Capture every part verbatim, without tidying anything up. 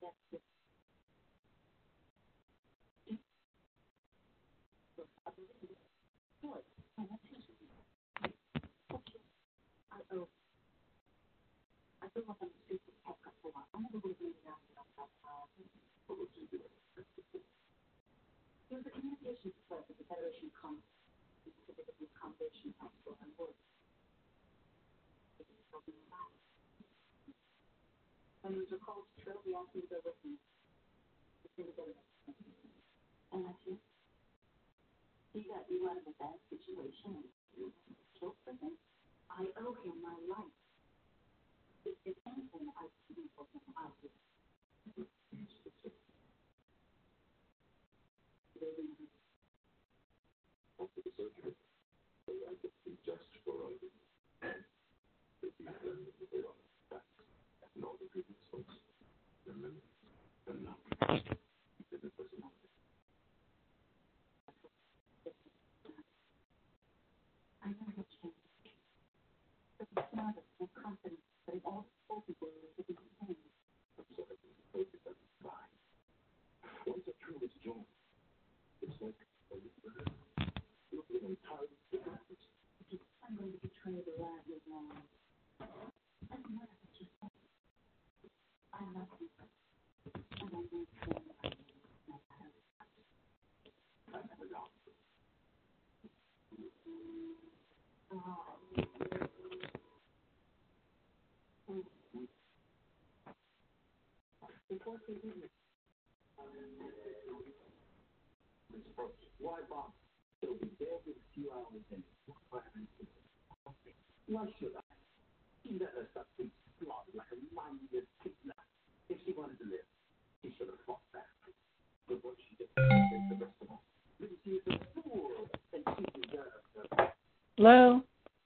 Hello?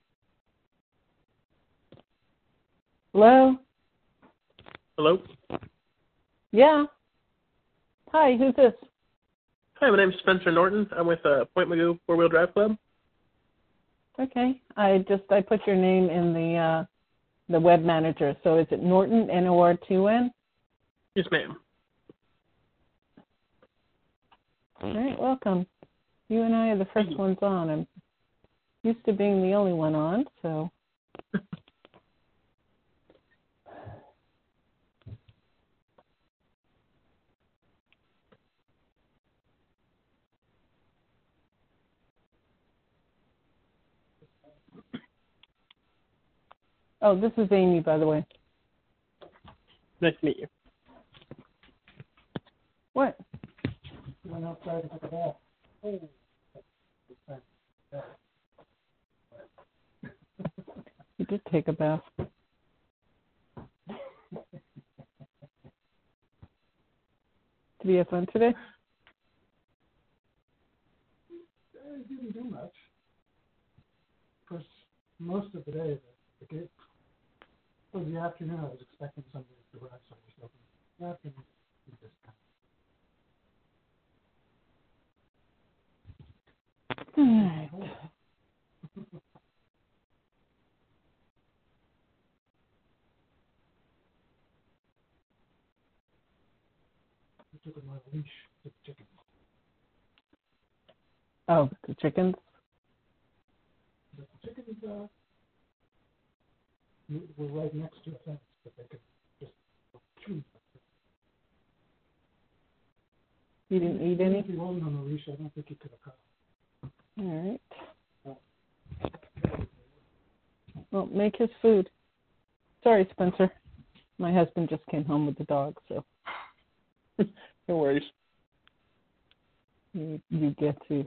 Hello? Hello? Yeah. Hi, who's this? Hi, my name is Spencer Norton. I'm with uh, Point Magoo Four-Wheel Drive Club. Okay. I just, I put your name in the uh, the web manager. So is it Norton, N O R T O N? Yes, ma'am. All right, welcome. You and I are the first ones on. I'm used to being the only one on, so. Oh, this is Amy, by the way. Nice to meet you. What? Went outside to take a bath. Oh. You did take a bath. Did you have fun today? I didn't do much. Of course, most of the day, the, the, for the afternoon, I was expecting somebody to arrive, so I just opened the afternoon. Just All right. I took my leash to the chickens. Oh, the chickens? But the chickens uh, were right next to a fence, but they could just chew. You didn't eat any? If he wasn't on the leash, I don't think he could have caught him. All right. Well, make his food. Sorry, Spencer. My husband just came home with the dog, so. No worries. You, you get to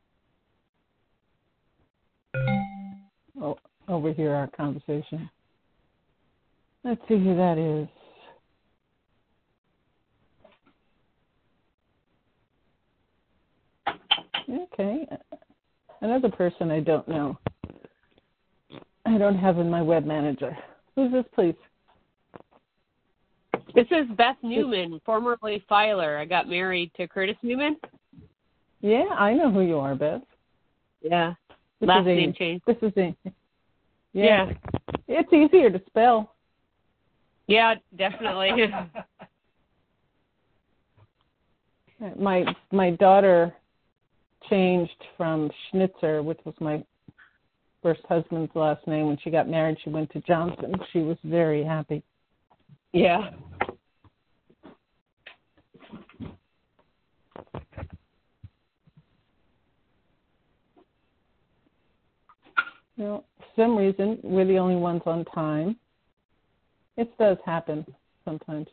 oh, overhear our conversation. Let's see who that is. Okay. Another person I don't know. I don't have in my web manager. Who's this, please? This is Beth Newman, formerly Filer. I got married to Curtis Newman. Yeah, I know who you are, Beth. Yeah. This Last is Amy. name change. This is Amy. Yeah. yeah. It's easier to spell. Yeah, definitely. My my daughter changed from Schnitzer, which was my first husband's last name. When she got married, she went to Johnson. She was very happy. Yeah. Well, for some reason, we're the only ones on time. It does happen sometimes.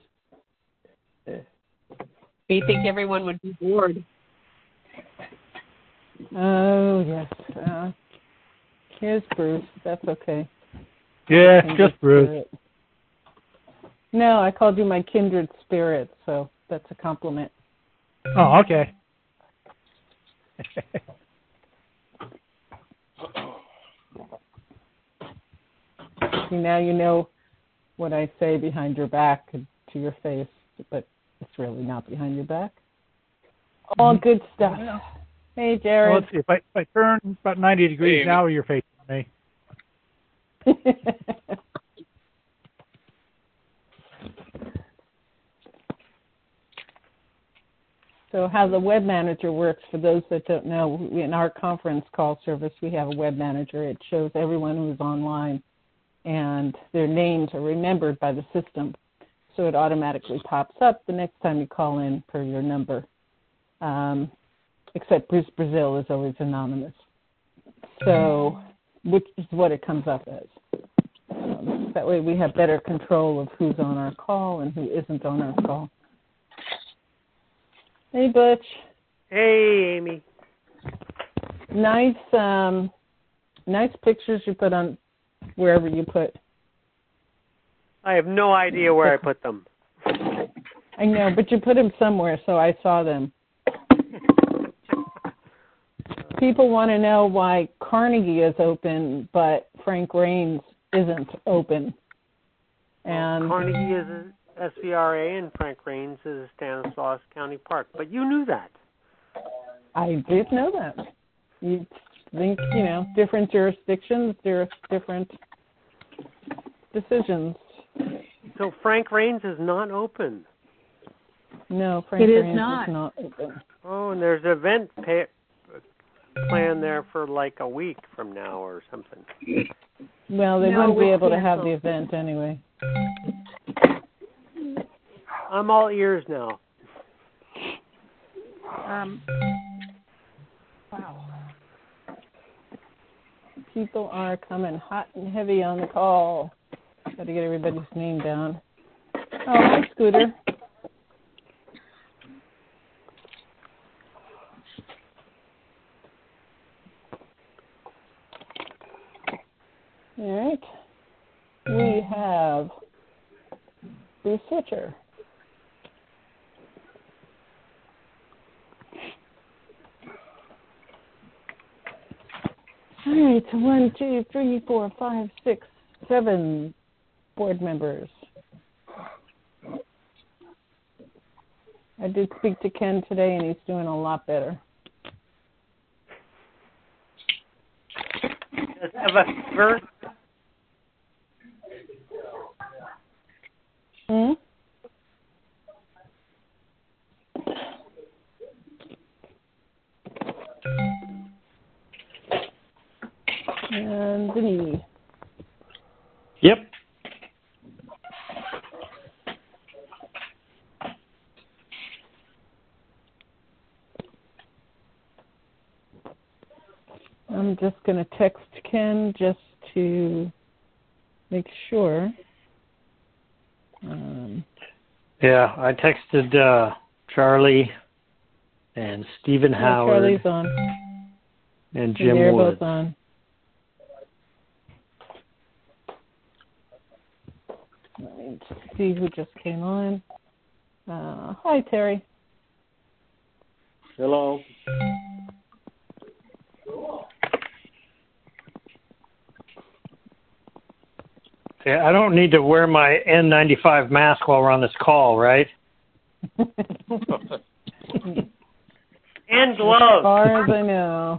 You think everyone would be bored? Oh, yes. Uh, here's Bruce. That's okay. Yeah, Kindred just Bruce. spirit. No, I called you my kindred spirit, so that's a compliment. Oh, okay. See, now you know what I say behind your back to your face, but it's really not behind your back. All good stuff. Hey, Well, Jared. let's see. If I, if I turn about ninety degrees Hey, now, you're facing me. So how the web manager works, for those that don't know, in our conference call service, we have a web manager. It shows everyone who's online, and their names are remembered by the system. So it automatically pops up the next time you call in per your number. Um, except Bruce Brazil is always anonymous. So, which is what it comes up as. Um, that way we have better control of who's on our call and who isn't on our call. Hey, Butch. Hey, Amy. Nice, um, nice pictures you put on wherever you put. I have no idea where I put them. I know, but you put them somewhere, so I saw them. People want to know why Carnegie is open, but Frank Raines isn't open. And well, Carnegie is a S V R A and Frank Raines is Stanislaus County Park. But you knew that. I did know that. You think, you know, different jurisdictions, there are different decisions. So Frank Raines is not open. No, Frank It is Raines not. is not open. Oh, and there's an event pay, planned there for like a week from now or something. Well, they No, wouldn't be we able to have the canceled. event anyway. I'm all ears now. Um, Wow. People are coming hot and heavy on the call. Got to get everybody's name down. Oh, hi, Scooter. All right. We have Bruce Switcher. All right, one, two, three, four, five, six, seven board members. I did speak to Ken today, and he's doing a lot better. Does he have a fever? Hmm? And Denise. Yep. I'm just going to text Ken just to make sure. Um, Yeah, I texted uh, Charlie and Stephen yeah, Howard Charlie's on. and Jim They're Woods. both on. Let me just see who just came on. Uh, hi, Terry. Hello. Yeah, I don't need to wear my N ninety-five mask while we're on this call, right? And As gloves. far as I know.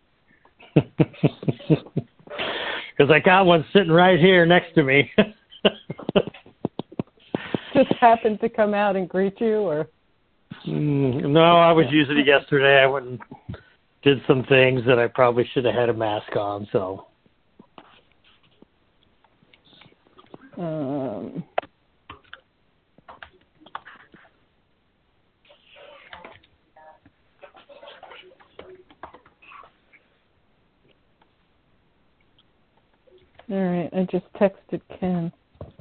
Because I got one sitting right here next to me. Just happened to come out and greet you, or? Mm, no, I was using it yesterday. I went and did some things that I probably should have had a mask on, so. Um, all right, I just texted Ken.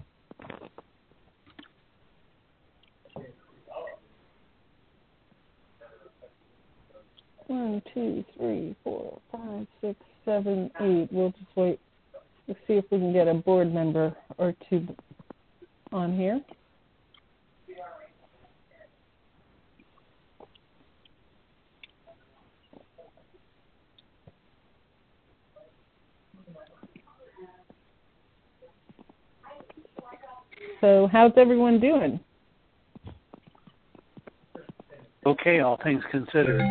One, two, three, four, five, six, seven, eight. We'll just wait. Let's see if we can get a board member or two on here. So how's everyone doing? Okay, all things considered.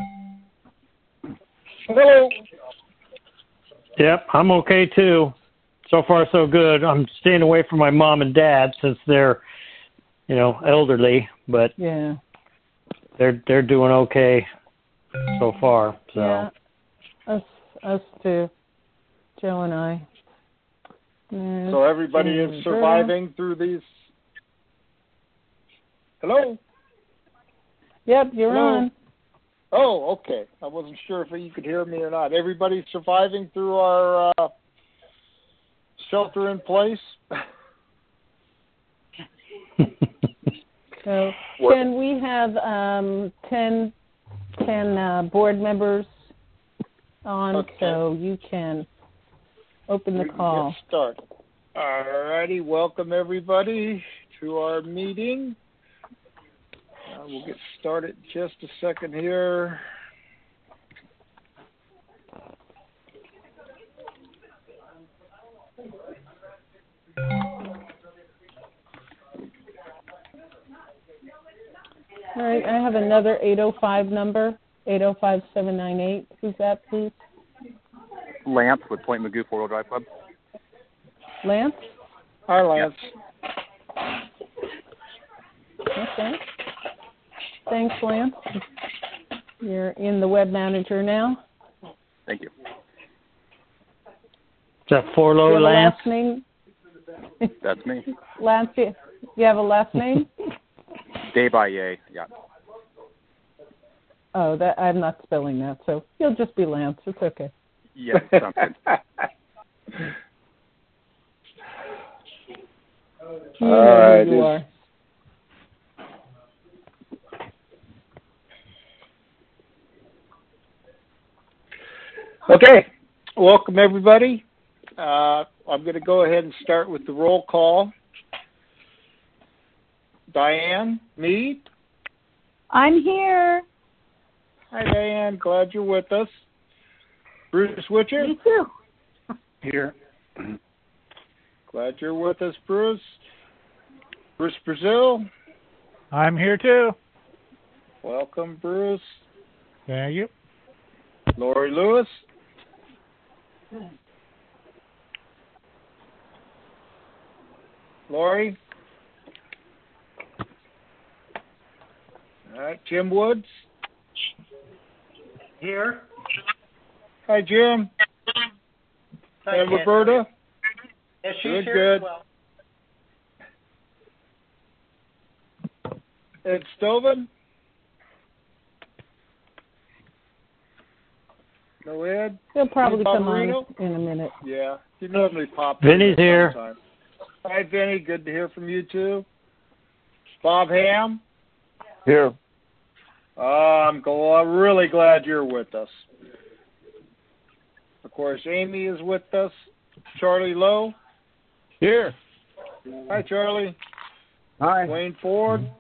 Hello. Yep, I'm okay too. So far, so good. I'm staying away from my mom and dad since they're, you know, elderly, but yeah, they're they're doing okay so far. So yeah, us us too, Joe and I. There's so everybody Jim is surviving through these. Hello. Yep, you're Hello? on. Oh, okay. I wasn't sure if you could hear me or not. Everybody's surviving through our uh, shelter in place. So, Ken, we have um, ten, ten uh, board members on, Okay. so you can open the we call. Can get started. All righty. Welcome, everybody, to our meeting. Uh, we'll get started in just a second here. All right, I have another eight oh five number, eight oh five, seven nine eight. Who's that, please? Lance with Point Magoo Four-Wheel Drive Club. Lance? Hi, Lance. Okay. Thanks, Lance. You're in the web manager now. Thank you. Is that Forlow, Do you have a Lance? last name? That's me. Lance, you you have a last name? Day by Yay. Yeah. Oh, that I'm not spelling that, so you'll just be Lance. It's okay. Yeah, sounds good. You All know right, who you is- are. Okay, welcome everybody. Uh, I'm going to go ahead and start with the roll call. Diane, me. I'm here. Hi, Diane. Glad you're with us. Bruce Witcher. Me too. Here. Glad you're with us, Bruce. Bruce Brazil. I'm here too. Welcome, Bruce. Thank you. Lori Lewis. Lori. All right, Jim Woods. Here. Hi, Jim. Hi, and Ken. Roberta. Yeah, she's Good, here good. as well. Ed Stovin. No Ed. He'll probably Vinny come Barbarino? on in a minute. Yeah, you normally pop. Vinny's in here. sometime. Hi, Vinny. Good to hear from you too. Bob Ham. Here. Uh, I'm gl- really glad you're with us. Of course, Amy is with us. Charlie Lowe. Here. Hi, Charlie. Hi. Wayne Ford.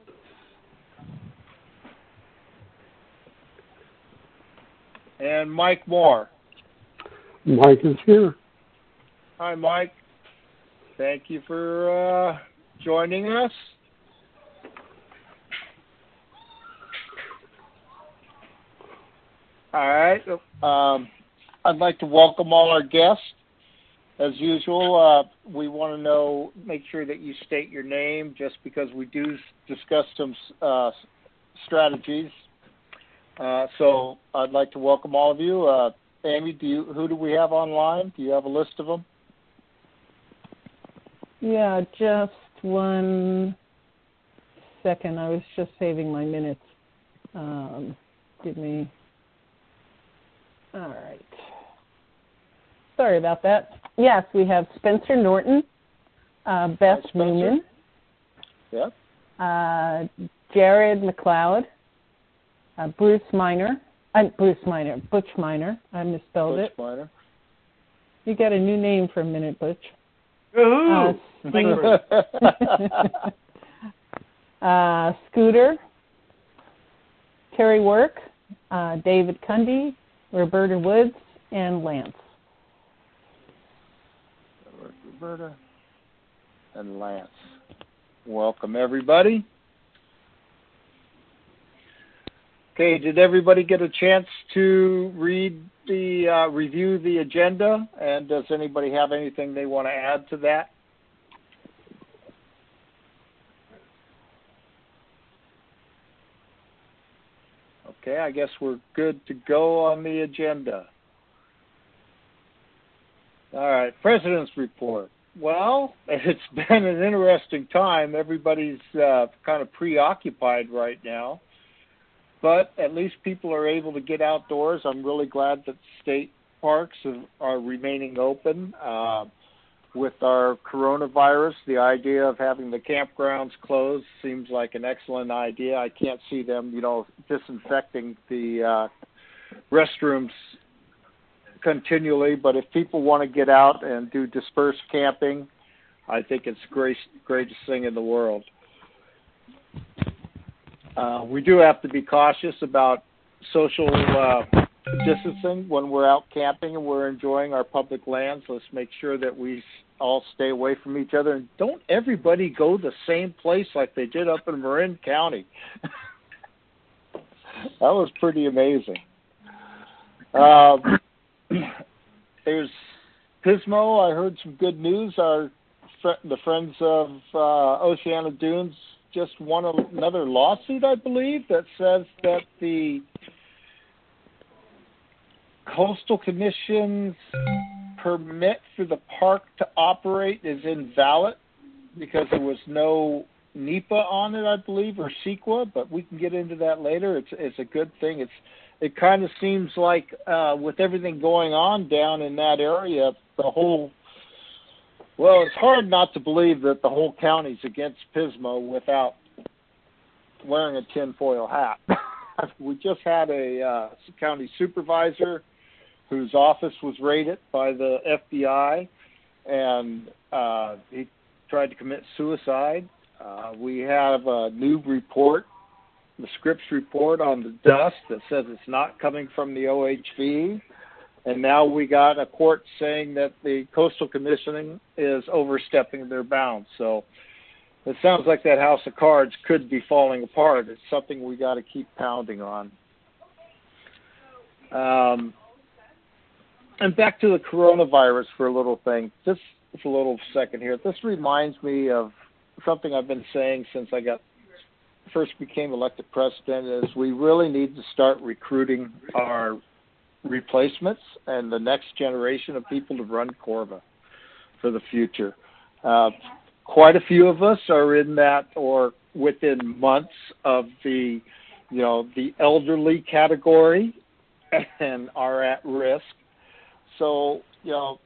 And Mike Moore. Mike is here. Hi, Mike. Thank you for uh, joining us. All right. Um, I'd like to welcome all our guests. As usual, uh, we want to know, make sure that you state your name, just because we do discuss some uh, strategies. Uh, so I'd like to welcome all of you. Uh, Amy, do you, who do we have online? Do you have a list of them? Yeah, just one second. I was just saving my minutes. Um, give me. All right. Sorry about that. Yes, we have Spencer Norton, uh, Beth Hi, Spencer. Newman, Yep. uh, Jared McLeod, uh, Bruce Miner, uh, Bruce Miner, Butch Miner. I misspelled Butch it. Miner. You got a new name for a minute, Butch. Woohoo! Uh, uh, Scooter, Terry Work, uh, David Cundy, Roberta Woods, and Lance. Roberta and Lance. Welcome, everybody. Okay, did everybody get a chance to read the, uh, review the agenda? And does anybody have anything they want to add to that? Okay, I guess we're good to go on the agenda. All right, President's Report. Well, it's been an interesting time. Everybody's uh, kind of preoccupied right now, but at least people are able to get outdoors. I'm really glad that state parks have, are remaining open. Uh, with our coronavirus, the idea of having the campgrounds closed seems like an excellent idea. I can't see them, you know, disinfecting the uh, restrooms continually, but if people want to get out and do dispersed camping, I think it's the great, greatest thing in the world. Uh, we do have to be cautious about social uh, distancing when we're out camping and we're enjoying our public lands. Let's make sure that we all stay away from each other, and don't everybody go the same place like they did up in Marin County. That was pretty amazing. Uh, There's Pismo. I heard some good news. Our the Friends of uh, Oceana Dunes just won another lawsuit, I believe, that says that the Coastal Commission's permit for the park to operate is invalid because there was no NEPA on it, I believe, or CEQA, but we can get into that later. It's it's a good thing. It's It kind of seems like uh, with everything going on down in that area, the whole, well, it's hard not to believe that the whole county's against Pismo without wearing a tinfoil hat. We just had a uh, county supervisor whose office was raided by the F B I, and uh, he tried to commit suicide. Uh, we have a new report, the Scripps report on the dust that says it's not coming from the O H V. And now we got a court saying that the Coastal Commission is overstepping their bounds. So it sounds like that house of cards could be falling apart. It's something we got to keep pounding on. Um, and back to the coronavirus for a little thing. Just for a little second here. This reminds me of something I've been saying since I got first became elected president, is we really need to start recruiting our replacements and the next generation of people to run Corva for the future. Uh, quite a few of us are in that or within months of the, you know, the elderly category and are at risk. So, you know,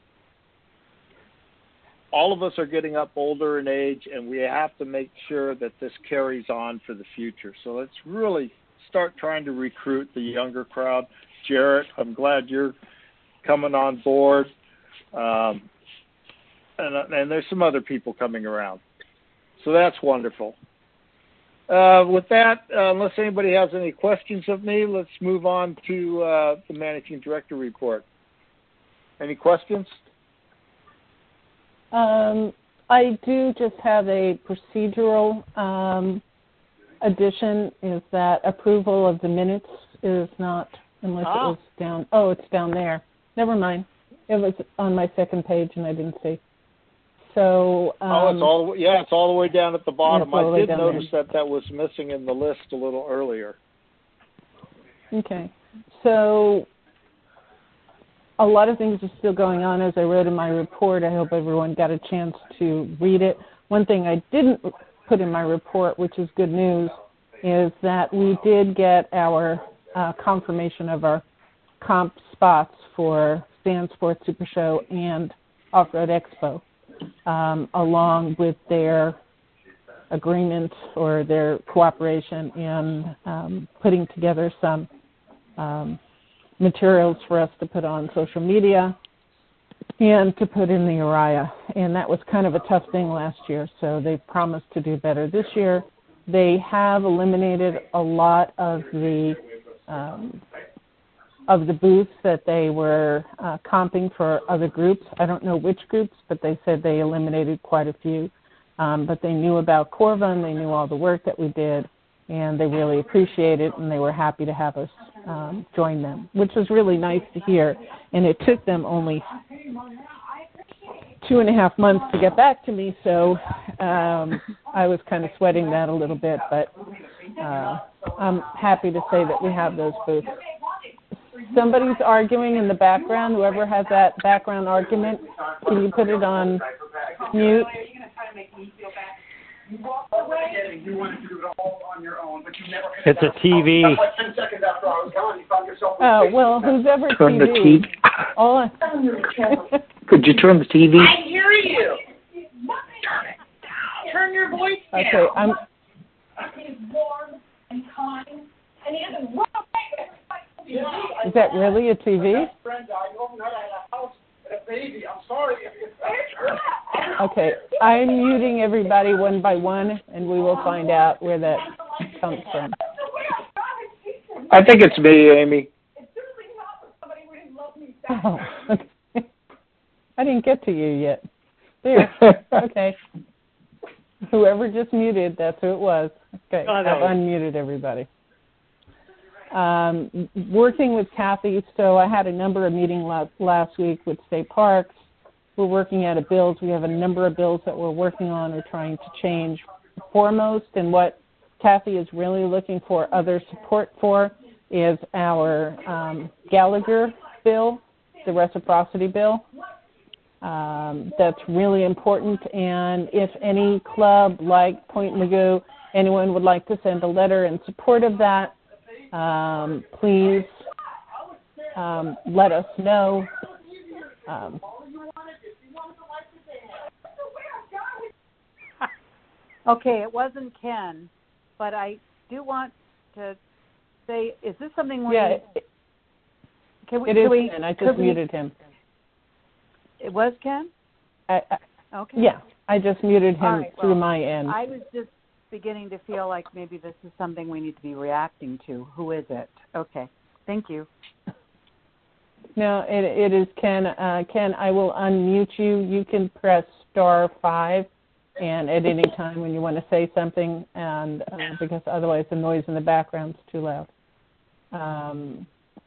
all of us are getting up older in age, and we have to make sure that this carries on for the future. So let's really start trying to recruit the younger crowd. Jarrett, I'm glad you're coming on board. Um, and, and there's some other people coming around. So that's wonderful. Uh, with that, uh, unless anybody has any questions of me, let's move on to uh, the Managing Director report. Any questions? Um, I do just have a procedural um, addition, is that approval of the minutes is not, unless ah. it was down. Oh, it's down there. Never mind. It was on my second page and I didn't see. So um, oh, it's all yeah, it's all the way down at the bottom. I did notice there. that that was missing in the list a little earlier. Okay, so a lot of things are still going on, as I wrote in my report. I hope everyone got a chance to read it. One thing I didn't put in my report, which is good news, is that we did get our uh, confirmation of our comp spots for Sand Sports Super Show and Off-Road Expo, um, along with their agreement or their cooperation in um, putting together some um, materials for us to put on social media and to put in the Uriah. And that was kind of a tough thing last year, so they promised to do better this year. They have eliminated a lot of the um, of the booths that they were uh, comping for other groups. I don't know which groups, but they said they eliminated quite a few. Um, but they knew about Corva, and they knew all the work that we did, and they really appreciate it, and they were happy to have us um, join them, which was really nice to hear. And it took them only two and a half months to get back to me, so um, I was kind of sweating that a little bit, but uh, I'm happy to say that we have those booths. Somebody's arguing in the background. Whoever has that background argument, can you put it on mute? It's a T V. Oh, well, who's ever Turn T V. the T V. All I... Could you turn the T V? I hear you. Turn it down. Turn your voice down. Okay, I'm... He's warm and kind, and he doesn't run away. Is that really a T V? Okay, I'm muting everybody one by one, and we will find out where that comes from. I think it's me, Amy. Oh, okay. I didn't get to you yet. There. Okay. Whoever just muted, that's who it was. Okay, I've unmuted everybody. Um, working with Kathy, so I had a number of meetings last, last week with state parks. We're working at a bills. We have a number of bills that we're working on or trying to change. Foremost, and what Kathy is really looking for other support for is our um, Gallagher bill, the reciprocity bill. Um, that's really important, and if any club like Point Mugu, anyone would like to send a letter in support of that, Um, please um, let us know. Um, okay, it wasn't Ken, but I do want to say, is this something we... Yeah, it, can we, it is we, Ken. I just muted we, him. It was Ken? I, I, okay. Yeah, I just muted him right, through well, my end. I was just beginning to feel like maybe this is something we need to be reacting to. Who is it? Okay. Thank you. No, it, it is Ken. Uh, Ken, I will unmute you. You can press star five, and at any time when you want to say something, and uh, because otherwise the noise in the background is too loud. Um,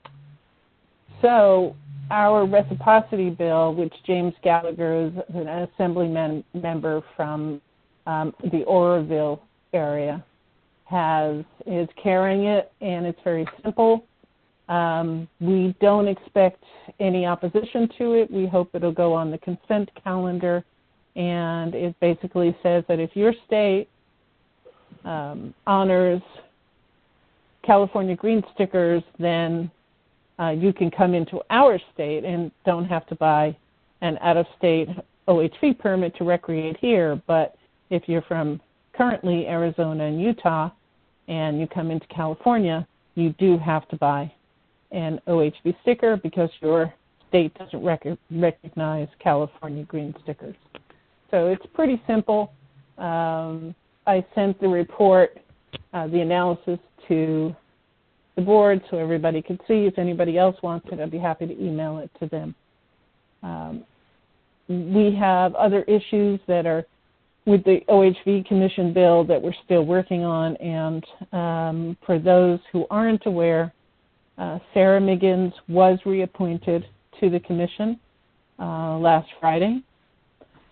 so our reciprocity bill, which James Gallagher is an assemblyman member from um, the Oroville area, has is carrying it, and it's very simple. Um, we don't expect any opposition to it. We hope it'll go on the consent calendar, and it basically says that if your state um, honors California green stickers, then uh, you can come into our state and don't have to buy an out-of-state O H V permit to recreate here. But if you're from currently Arizona and Utah and you come into California, you do have to buy an O H V sticker because your state doesn't rec- recognize California green stickers. So it's pretty simple. Um, I sent the report, uh, the analysis to the board so everybody could see. If anybody else wants it, I'd be happy to email it to them. Um, we have other issues that are with the O H V Commission bill that we're still working on, and um, for those who aren't aware, uh, Sarah Miggins was reappointed to the commission uh, last Friday,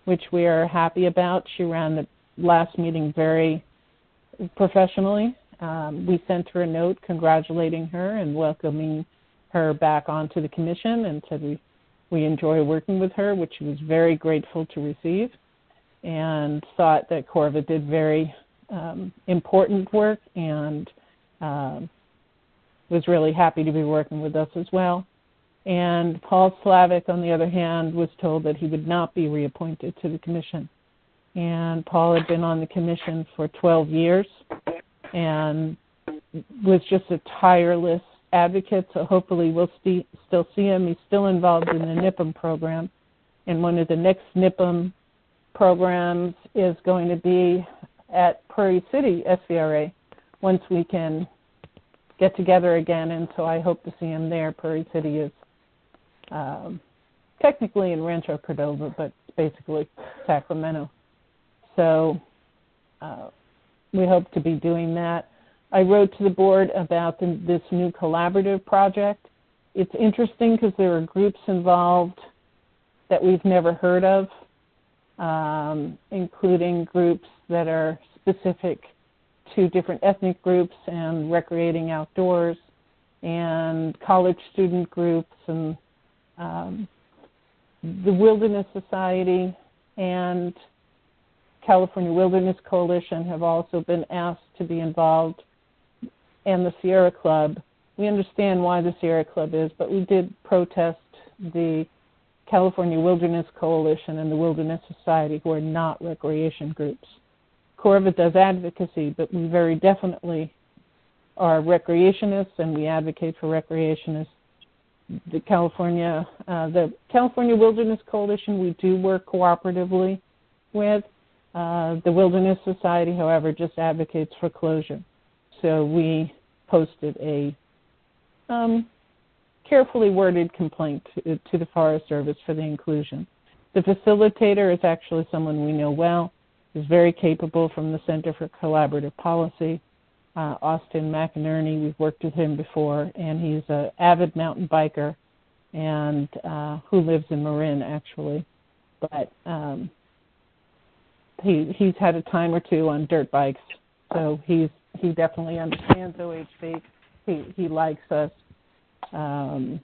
which we are happy about. She ran the last meeting very professionally. Um, we sent her a note congratulating her and welcoming her back onto the commission, and said we, we enjoy working with her, which she was very grateful to receive, and thought that Corva did very um, important work, and um, was really happy to be working with us as well. And Paul Slavic, on the other hand, was told that he would not be reappointed to the commission. And Paul had been on the commission for twelve years and was just a tireless advocate, so hopefully we'll st- still see him. He's still involved in the N I P M program, and one of the next N I P M programs is going to be at Prairie City S C R A once we can get together again, and so I hope to see him there. Prairie City is um, technically in Rancho Cordova, but basically Sacramento. So uh, we hope to be doing that. I wrote to the board about the, this new collaborative project. It's interesting because there are groups involved that we've never heard of, um, including groups that are specific to different ethnic groups and recreating outdoors, and college student groups, and um, the Wilderness Society and California Wilderness Coalition have also been asked to be involved, and the Sierra Club. We understand why the Sierra Club is, but we did protest the California Wilderness Coalition and the Wilderness Society, who are not recreation groups. Corva does advocacy, but we very definitely are recreationists, and we advocate for recreationists. The California, uh, the California Wilderness Coalition, we do work cooperatively with. Uh, the Wilderness Society, however, just advocates for closure. So we posted a um, carefully worded complaint to, to the Forest Service for the inclusion. The facilitator is actually someone we know well. He's very capable from the Center for Collaborative Policy. Uh, Austin McInerney, we've worked with him before, and he's an avid mountain biker and uh, who lives in Marin, actually. But um, he he's had a time or two on dirt bikes, so he's he definitely understands O H V. He he likes us, um,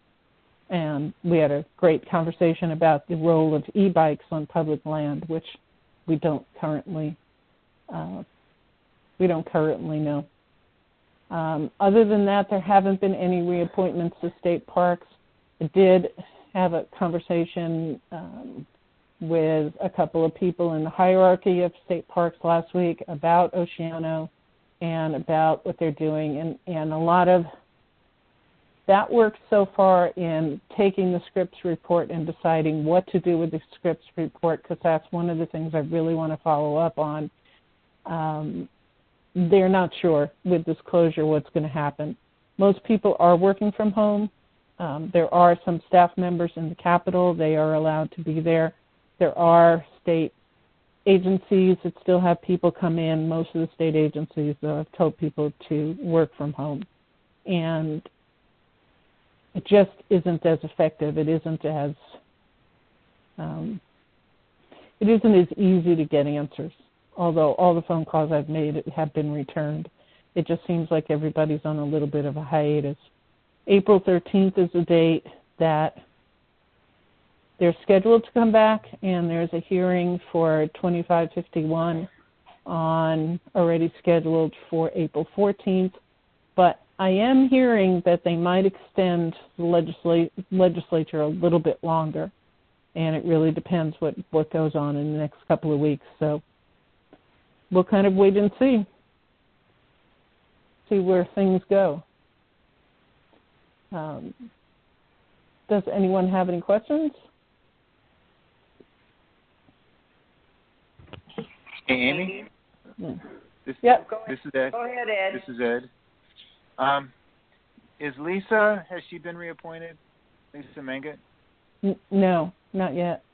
and we had a great conversation about the role of e-bikes on public land, which we don't currently uh, we don't currently know. Um, other than that, there haven't been any reappointments to state parks. I did have a conversation um, with a couple of people in the hierarchy of state parks last week about Oceano and about what they're doing, and, and a lot of that work so far in taking the Scripps report and deciding what to do with the Scripps report, because that's one of the things I really want to follow up on. Um, they're not sure with this closure what's going to happen. Most people are working from home. Um, there are some staff members in the Capitol. They are allowed to be there. There are state agencies that still have people come in. Most of the state agencies, though, have told people to work from home. And it just isn't as effective. It isn't as um, it isn't as easy to get answers. Although all the phone calls I've made have been returned, it just seems like everybody's on a little bit of a hiatus. April thirteenth is the date that they're scheduled to come back, and there's a hearing for twenty-five fifty-one on already scheduled for April fourteenth. But I am hearing that they might extend the legisla- legislature a little bit longer, and it really depends what, what goes on in the next couple of weeks. So we'll kind of wait and see, see where things go. Um, does anyone have any questions? Hey, Amy? Yeah. This, yep. This is Ed. Go ahead, Ed. This is Ed. Um, is Lisa, has she been reappointed? Lisa Mangat? N- no, not yet.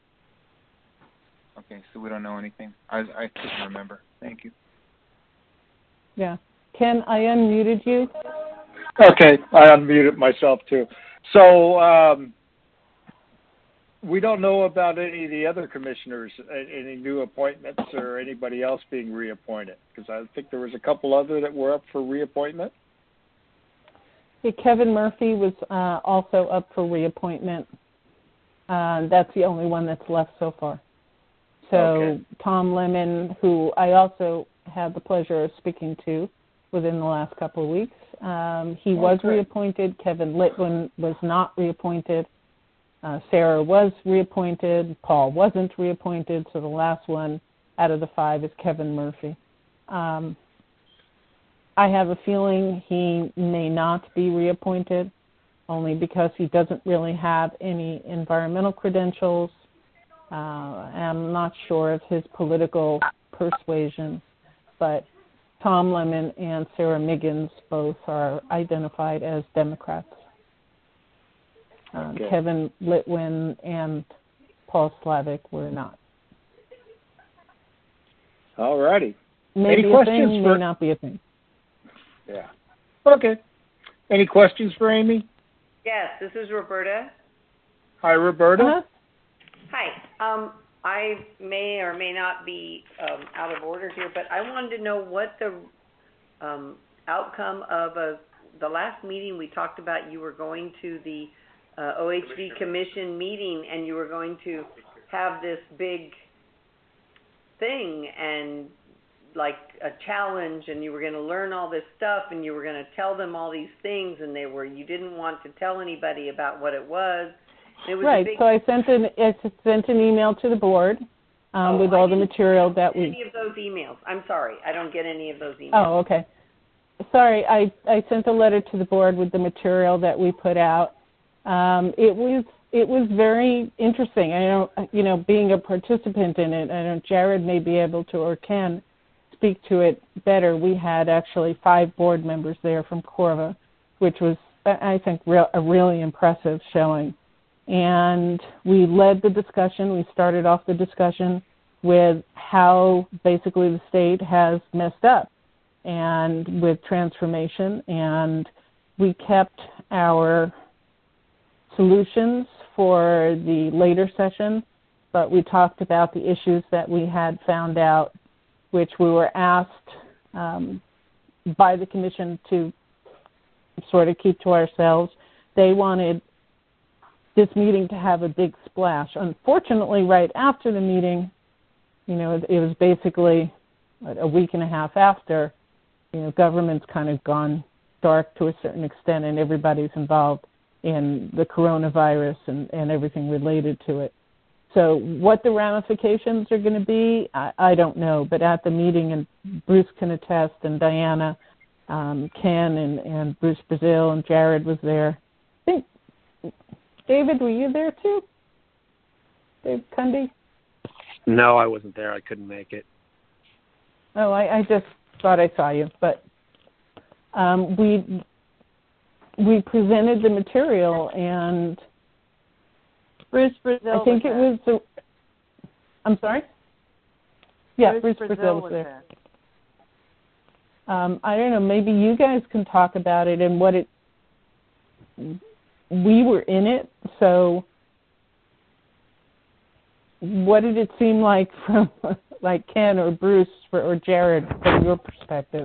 Okay, so we don't know anything. I, I couldn't remember. Thank you. Yeah. Ken, I unmuted you. Okay, I unmuted myself too. So um, we don't know about any of the other commissioners, any new appointments or anybody else being reappointed, because I think there was a couple other that were up for reappointment. Yeah, Kevin Murphy was uh, also up for reappointment. Uh, that's the only one that's left so far. So Okay. Tom Lemon, who I also had the pleasure of speaking to within the last couple of weeks, um, he was Okay. reappointed. Kevin Litwin was not reappointed. Uh, Sarah was reappointed. Paul wasn't reappointed. So the last one out of the five is Kevin Murphy. Um, I have a feeling he may not be reappointed, only because he doesn't really have any environmental credentials. Uh, I'm not sure of his political persuasion, but Tom Lemon and Sarah Miggins both are identified as Democrats. Um, Okay. Kevin Litwin and Paul Slavic were not. All righty. Maybe Any a questions thing, for- may not be a thing. Yeah. Okay. Any questions for Amy? Yes, this is Roberta. Hi, Roberta. Uh-huh. Hi. Um, I may or may not be um, out of order here, but I wanted to know what the um, outcome of a, the last meeting we talked about. You were going to the uh, O H V Commission meeting, and you were going to have this big thing and like a challenge, and you were going to learn all this stuff, and you were going to tell them all these things, and they were you didn't want to tell anybody about what it was. It was Right. a big So I sent an I sent an email to the board um, Oh, with I all the didn't material that get we. any of those emails. I'm sorry, I don't get any of those emails. Oh, okay. Sorry, I I sent a letter to the board with the material that we put out. Um, it was it was very interesting. I know, you know, being a participant in it. I know Jared may be able to or can speak to it better. We had actually five board members there from Corva, which was I think real, a really impressive showing. And we led the discussion. We started off the discussion with how basically the state has messed up and with transformation. And we kept our solutions for the later session, but we talked about the issues that we had found out, which we were asked um, by the commission to sort of keep to ourselves. They wanted this meeting to have a big splash. Unfortunately, right after the meeting, you know, it, it was basically a week and a half after, you know, government's kind of gone dark to a certain extent, and everybody's involved in the coronavirus and, and everything related to it. So what the ramifications are going to be, I, I don't know. But at the meeting, and Bruce can attest, and Diana, um, Ken, and, and Bruce Brazil, and Jared was there. I think, David, were you there too? Dave Cundy? No, I wasn't there. I couldn't make it. Oh, I, I just thought I saw you. But um, we we presented the material, and Bruce Brazil I think was it was the. I'm sorry. Yeah, Bruce Bruce Brazil Brazil was was there. Um, I don't know. Maybe you guys can talk about it and what it. We were in it, so what did it seem like from like Ken or Bruce for, or Jared from your perspective?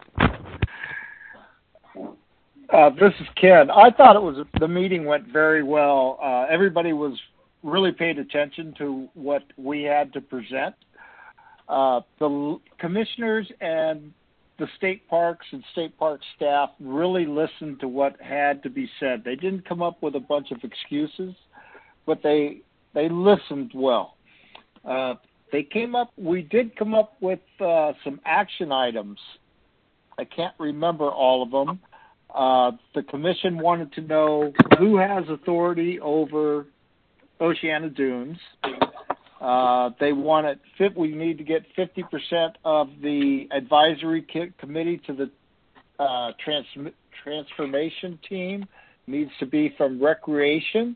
Uh, this is Ken. I thought it was the meeting went very well. Uh, everybody was really paid attention to what we had to present. Uh, the l- commissioners and the state parks and state park staff really listened to what had to be said. They didn't come up with a bunch of excuses, but they they listened well. Uh, they came up. We did come up with uh, some action items. I can't remember all of them. Uh, the commission wanted to know who has authority over Oceana Dunes. Uh, they wanted fit. We need to get fifty percent of the advisory committee to the uh, trans- transformation team needs to be from recreation.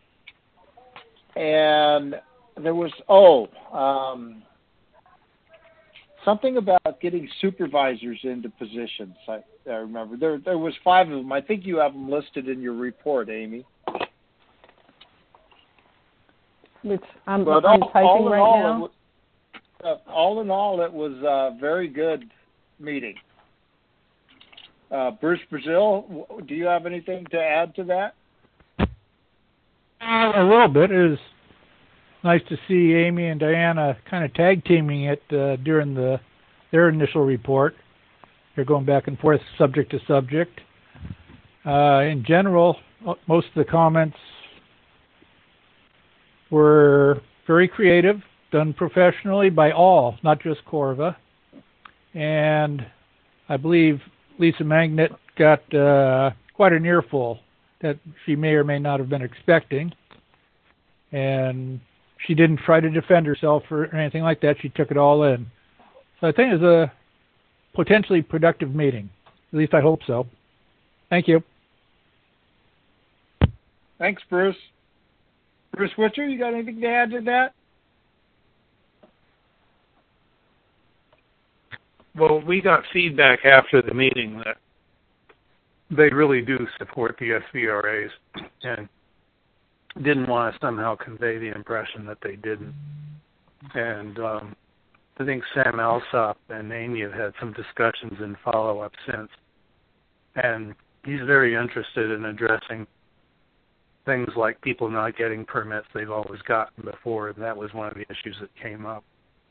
And there was oh um, something about getting supervisors into positions. I, I remember there there was five of them. I think you have them listed in your report, Amy. which I'm, But I'm all, typing all in right all, now. It was, uh, all in all, it was a very good meeting. Uh, Bruce Brazil, do you have anything to add to that? Uh, a little bit. It was nice to see Amy and Diana kind of tag teaming it uh, during the their initial report. They're going back and forth, subject to subject. Uh, in general, most of the comments were very creative, done professionally by all, not just Corva. And I believe Lisa Magnet got uh, quite an earful that she may or may not have been expecting. And she didn't try to defend herself or anything like that. She took it all in. So I think it was a potentially productive meeting. At least I hope so. Thank you. Thanks, Bruce. Bruce Witcher, you got anything to add to that? Well, we got feedback after the meeting that they really do support the S V R As and didn't want to somehow convey the impression that they didn't. And um, I think Sam Alsop and Amy have had some discussions and follow-up since. And he's very interested in addressing things like people not getting permits they've always gotten before, and that was one of the issues that came up.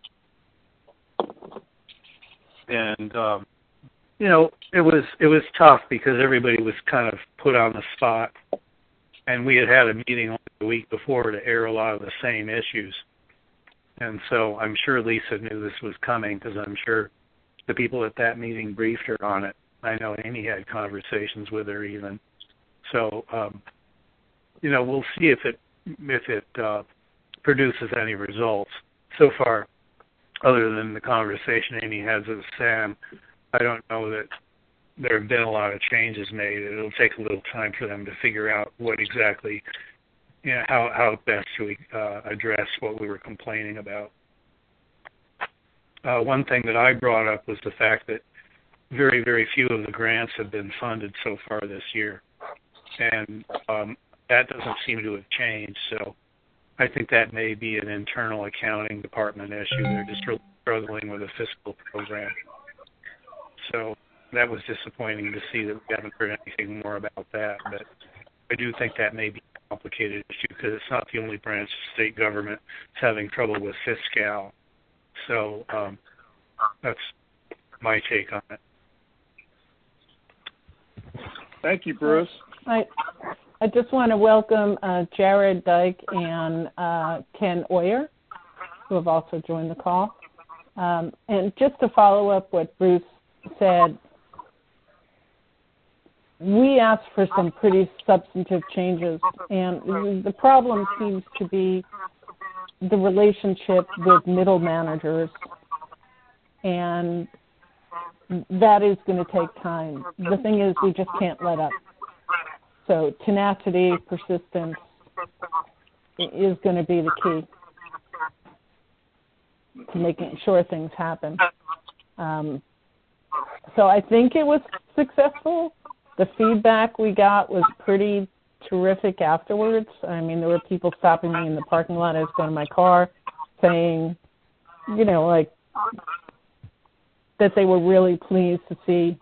And um, you know, it was it was tough because everybody was kind of put on the spot, and we had had a meeting only the week before to air a lot of the same issues. And so I'm sure Lisa knew this was coming because I'm sure the people at that meeting briefed her on it. I know Amy had conversations with her even. So, um, you know, we'll see if it if it uh, produces any results. So far, other than the conversation Amy has with Sam, I don't know that there have been a lot of changes made. It'll take a little time for them to figure out what exactly, you know, how, how best to uh, address what we were complaining about. Uh, one thing that I brought up was the fact that very, very few of the grants have been funded so far this year. And um, that doesn't seem to have changed. So I think that may be an internal accounting department issue. They're just really struggling with a fiscal program. So that was disappointing to see that we haven't heard anything more about that. But I do think that may be a complicated issue because it's not the only branch of state government that's having trouble with fiscal. So um, that's my take on it. Thank you, Bruce. I I just want to welcome uh, Jared Dyke and uh, Ken Oyer, who have also joined the call. Um, and just to follow up what Bruce said, we asked for some pretty substantive changes, and the problem seems to be the relationship with middle managers, and that is going to take time. The thing is, we just can't let up. So tenacity, persistence is going to be the key to making sure things happen. Um, so I think it was successful. The feedback we got was pretty terrific afterwards. I mean, there were people stopping me in the parking lot. I was going to my car saying, you know, like, that they were really pleased to see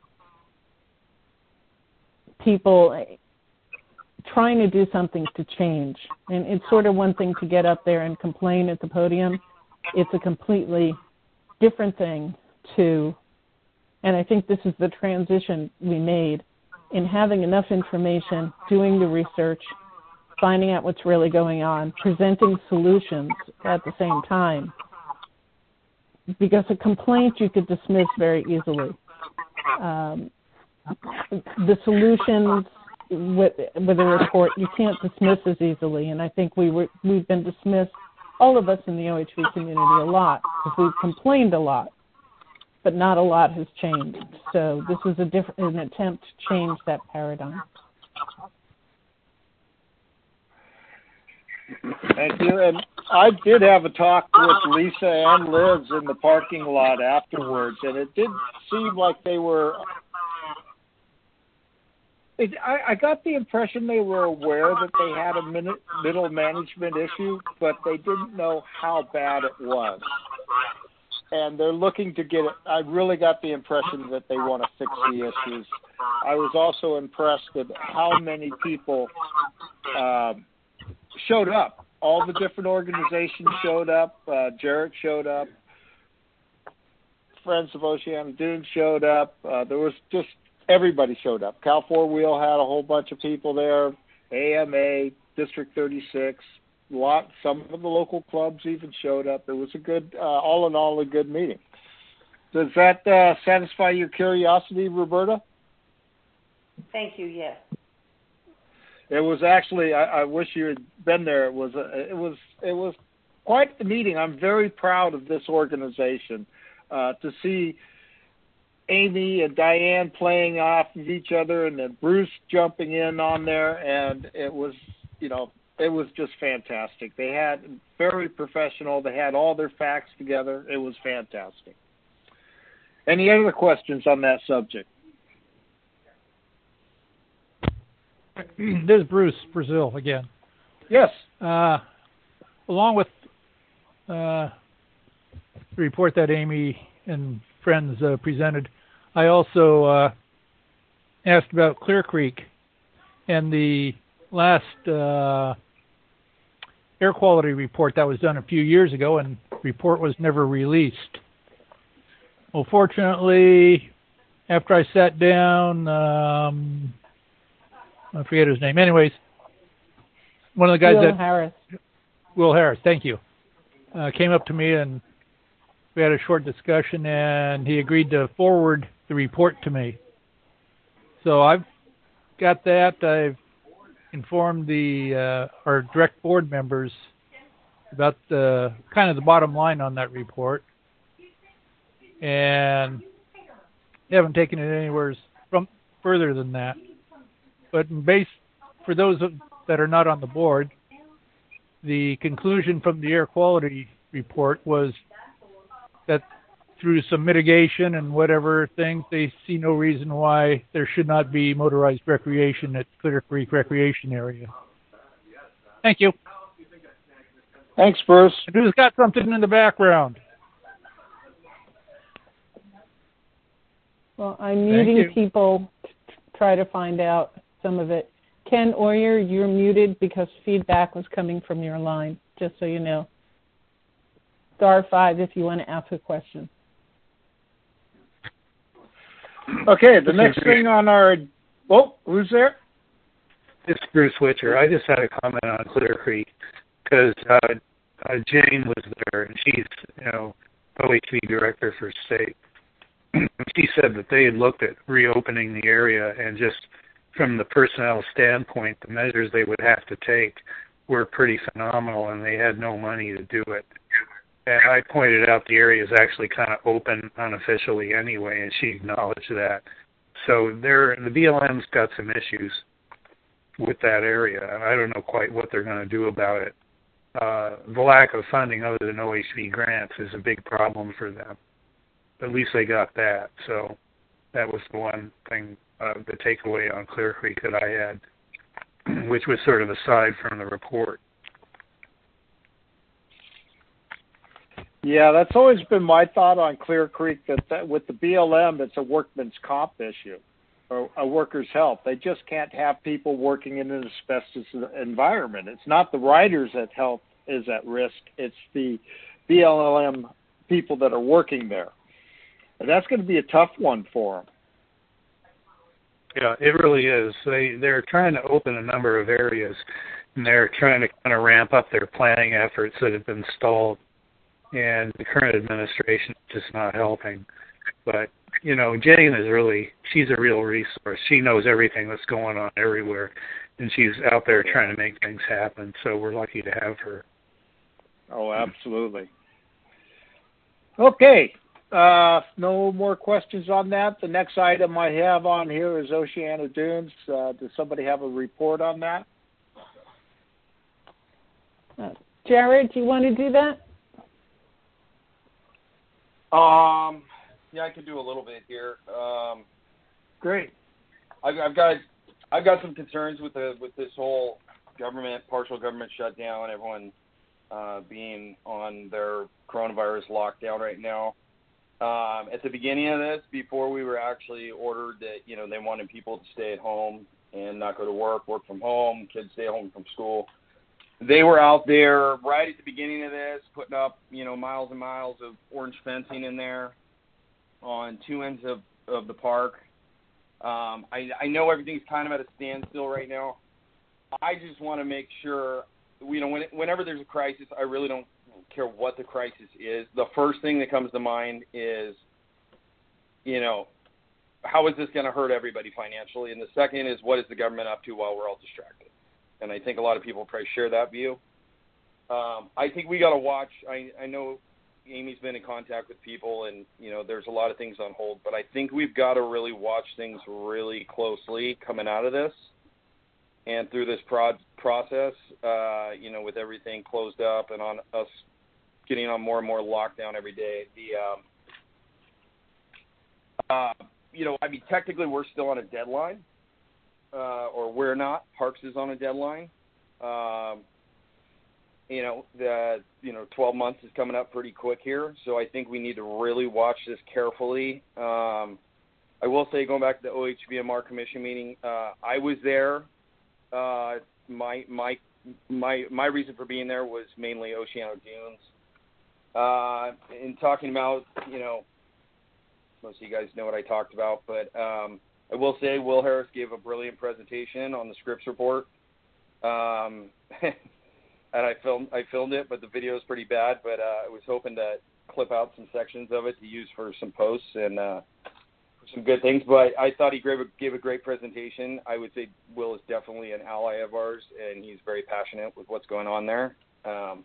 people trying to do something to change. And it's sort of one thing to get up there and complain at the podium. It's a completely different thing to, and I think this is the transition we made in having enough information, doing the research, finding out what's really going on, presenting solutions at the same time. Because a complaint you could dismiss very easily. Um, the solutions with, with a report you can't dismiss as easily, and I think we were, we've been dismissed, all of us in the O H V community, a lot, because we've complained a lot, but not a lot has changed. So this is a different, an attempt to change that paradigm. Thank you. And I did have a talk with Lisa and Liz in the parking lot afterwards, and it did seem like they were it, I, I got the impression they were aware that they had a minute, middle management issue, but they didn't know how bad it was. And they're looking to get it. I really got the impression that they want to fix the issues. I was also impressed with how many people uh, showed up. All the different organizations showed up. Uh, Jarrett showed up. Friends of Oceana Dunes showed up. Uh, there was just everybody showed up. Cal Four Wheel had a whole bunch of people there. A M A, District thirty-six, lot. Some of the local clubs even showed up. It was a good, uh, all in all, a good meeting. Does that uh, satisfy your curiosity, Roberta? Thank you. Yes. It was actually. I, I wish you had been there. It was. A, it was. It was quite the meeting. I'm very proud of this organization. Uh, to see Amy and Diane playing off of each other, and then Bruce jumping in on there, and it was, you know, it was just fantastic. They had very professional. They had all their facts together. It was fantastic. Any other questions on that subject? This is Bruce Brazil again. Yes. Uh, along with uh, the report that Amy and friends uh, presented, I also uh, asked about Clear Creek and the last uh, air quality report that was done a few years ago, and the report was never released. Well, fortunately, after I sat down, um, I forget his name. Anyways, one of the guys Will that Harris. Will Harris, thank you, uh, came up to me and we had a short discussion, and he agreed to forward the report to me. So I've got that. I've informed the uh, our direct board members about the kind of the bottom line on that report, and they haven't taken it anywhere from further than that. But in base, for those that are not on the board, the conclusion from the air quality report was that through some mitigation and whatever things, they see no reason why there should not be motorized recreation at Clear Creek Recreation Area. Thank you. Thanks, Bruce. Who's got something in the background? Well, I'm muting people to try to find out some of it. Ken Oyer, you're muted because feedback was coming from your line, just so you know. Star five if you want to ask a question. Okay, the next thing on our... Oh, who's there? It's Bruce Witcher. I just had a comment on Clear Creek because uh, uh, Jane was there, and she's, you know, O H V director for state. She said that they had looked at reopening the area, and just from the personnel standpoint, the measures they would have to take were pretty phenomenal, and they had no money to do it. And I pointed out the area is actually kind of open unofficially anyway, and she acknowledged that. So there, the B L M's got some issues with that area, and I don't know quite what they're going to do about it. Uh, the lack of funding other than O H V grants is a big problem for them. At least they got that. So that was the one thing, uh, the takeaway on Clear Creek that I had, which was sort of aside from the report. Yeah, that's always been my thought on Clear Creek, that, that with the B L M, it's a workman's comp issue, or a worker's health. They just can't have people working in an asbestos environment. It's not the riders that health is at risk. It's the B L M people that are working there. And that's going to be a tough one for them. Yeah, it really is. They, they're trying to open a number of areas, and they're trying to kind of ramp up their planning efforts that have been stalled. And the current administration is just not helping. But, you know, Jane is really, she's a real resource. She knows everything that's going on everywhere, and she's out there trying to make things happen, so we're lucky to have her. Oh, absolutely. Okay, uh, no more questions on that. The next item I have on here is Oceana Dunes. Uh, does somebody have a report on that? Uh, Jared, do you want to do that? Um, yeah, I can do a little bit here. Um, Great. I've, I've got I've got some concerns with the with this whole government partial government shutdown. Everyone uh, being on their coronavirus lockdown right now. Um, at the beginning of this, before we were actually ordered that you know they wanted people to stay at home and not go to work, work from home, kids stay home from school. They were out there right at the beginning of this, putting up, you know, miles and miles of orange fencing in there on two ends of, of the park. Um, I, I know everything's kind of at a standstill right now. I just want to make sure, you know, when, whenever there's a crisis, I really don't care what the crisis is. The first thing that comes to mind is, you know, how is this going to hurt everybody financially? And the second is, what is the government up to while we're all distracted? And I think a lot of people probably share that view. Um, I think we got to watch. I, I know Amy's been in contact with people, and you know there's a lot of things on hold. But I think we've got to really watch things really closely coming out of this, and through this prod, process. Uh, you know, with everything closed up and on us getting on more and more lockdown every day. The um, uh, you know, I mean, technically we're still on a deadline. Uh, or we're not. Parks is on a deadline. Um, you know, the you know, twelve months is coming up pretty quick here, so I think we need to really watch this carefully. Um, I will say, going back to the O H V M R commission meeting, uh, I was there. Uh, my my my my reason for being there was mainly Oceano Dunes. Uh, in talking about, you know, most of you guys know what I talked about, but. Um, I will say Will Harris gave a brilliant presentation on the Scripps report, um, and I filmed I filmed it, but the video is pretty bad. But uh, I was hoping to clip out some sections of it to use for some posts and uh, for some good things. But I thought he gave a, gave a great presentation. I would say Will is definitely an ally of ours, and he's very passionate with what's going on there. Um,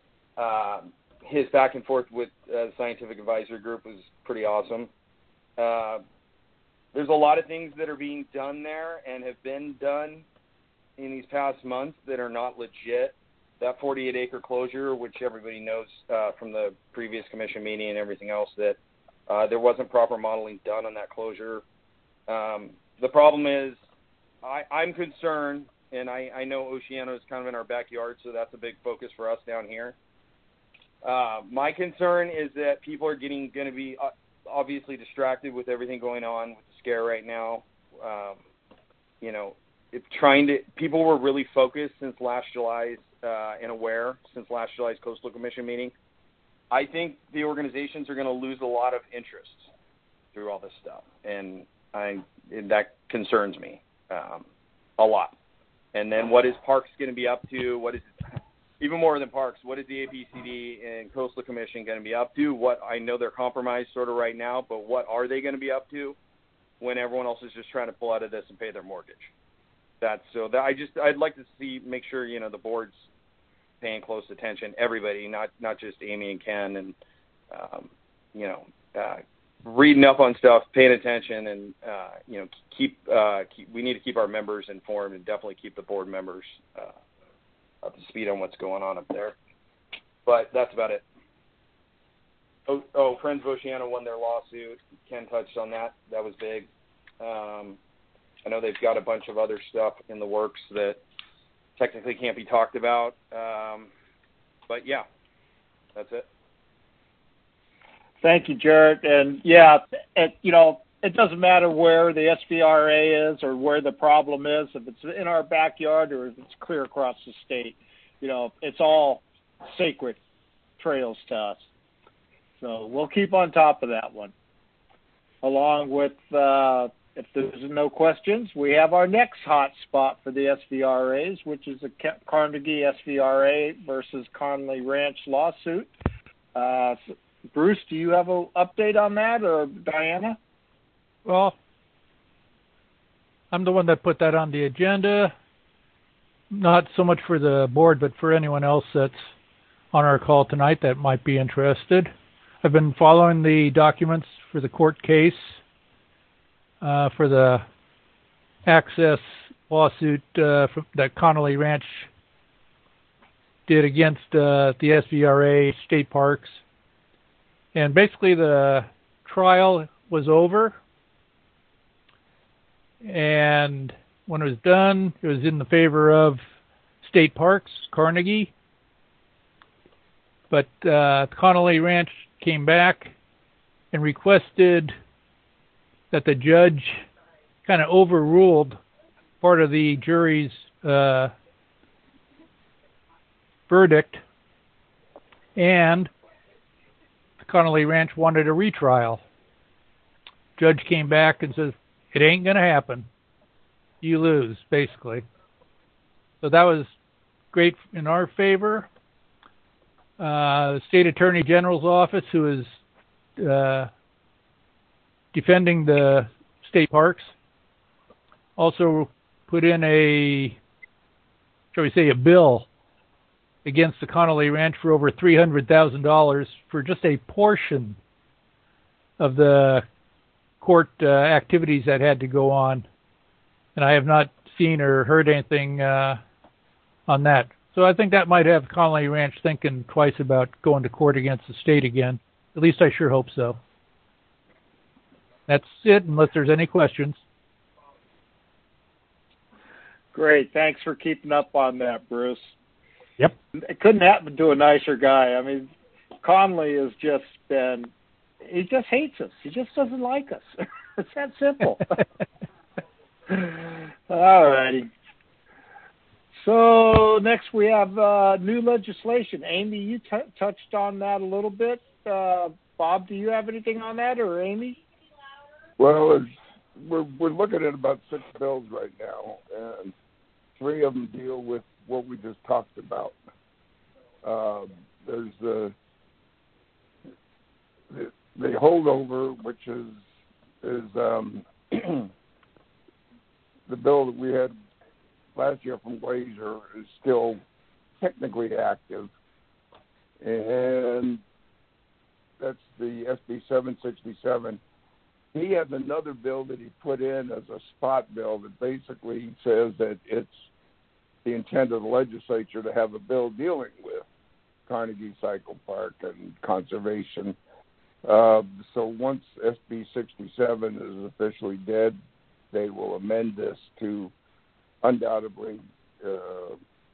uh, his back and forth with uh, the scientific advisory group was pretty awesome. Uh, There's a lot of things that are being done there and have been done in these past months that are not legit. That forty-eight acre closure, which everybody knows uh, from the previous commission meeting and everything else, that uh, there wasn't proper modeling done on that closure. Um, the problem is I, I'm concerned, and I, I know Oceano is kind of in our backyard, so that's a big focus for us down here. Uh, my concern is that people are getting going to be uh, obviously distracted with everything going on with the scare right now. Um, you know, it's trying to, people were really focused since last July's uh, and aware since last July's Coastal Commission meeting. I think the organizations are going to lose a lot of interest through all this stuff, and I and that concerns me um, a lot. And then what is Parks going to be up to? What is even more than Parks? What is the A B C D and Coastal Commission going to be up to? What I know they're compromised sort of right now, but what are they going to be up to when everyone else is just trying to pull out of this and pay their mortgage? That's so. That I just I'd like to see make sure you know the board's paying close attention. Everybody, not not just Amy and Ken, and um, you know. Uh, reading up on stuff, paying attention, and uh, you know, keep, uh, keep. We need to keep our members informed, and definitely keep the board members uh, up to speed on what's going on up there. But that's about it. Oh, oh Friends of Oceano won their lawsuit. Ken touched on that. That was big. Um, I know they've got a bunch of other stuff in the works that technically can't be talked about. Um, but yeah, that's it. Thank you, Jared. And yeah, it, you know, it doesn't matter where the S V R A is or where the problem is, if it's in our backyard or if it's clear across the state, you know, it's all sacred trails to us. So we'll keep on top of that one. Along with, uh, if there's no questions, we have our next hot spot for the S V R As, which is the Carnegie S V R A versus Conley Ranch lawsuit. Uh, so Bruce, do you have an update on that, or Diana? Well, I'm the one that put that on the agenda, not so much for the board, but for anyone else that's on our call tonight that might be interested. I've been following the documents for the court case uh, for the access lawsuit uh, from, that Connolly Ranch did against uh, the S V R A state parks. And basically the trial was over, and when it was done, it was in the favor of State Parks, Carnegie. But uh, Connolly Ranch came back and requested that the judge kind of overruled part of the jury's uh, verdict, and the Connolly Ranch wanted a retrial. Judge came back and says, it ain't going to happen. You lose, basically. So that was great in our favor. Uh, the State Attorney General's office, who is uh, defending the state parks, also put in a, shall we say, a bill against the Connolly Ranch for over three hundred thousand dollars for just a portion of the court uh, activities that had to go on. And I have not seen or heard anything uh, on that. So I think that might have Connolly Ranch thinking twice about going to court against the state again. At least I sure hope so. That's it, unless there's any questions. Great. Thanks for keeping up on that, Bruce. Yep. It couldn't happen to a nicer guy. I mean, Connolly has just been, he just hates us. He just doesn't like us. It's that simple. All righty. So next we have uh, new legislation. Amy, you t- touched on that a little bit. Uh, Bob, do you have anything on that, or Amy? Well, it's, we're we're looking at about six bills right now, and three of them deal with what we just talked about. Um, there's the, the the holdover, which is is um, the bill that we had last year from Glazer is still technically active, and that's the S B seven sixty-seven. He has another bill that he put in as a spot bill that basically says that it's the intent of the legislature to have a bill dealing with Carnegie Cycle Park and conservation. Uh, so once S B sixty-seven is officially dead, they will amend this to undoubtedly uh,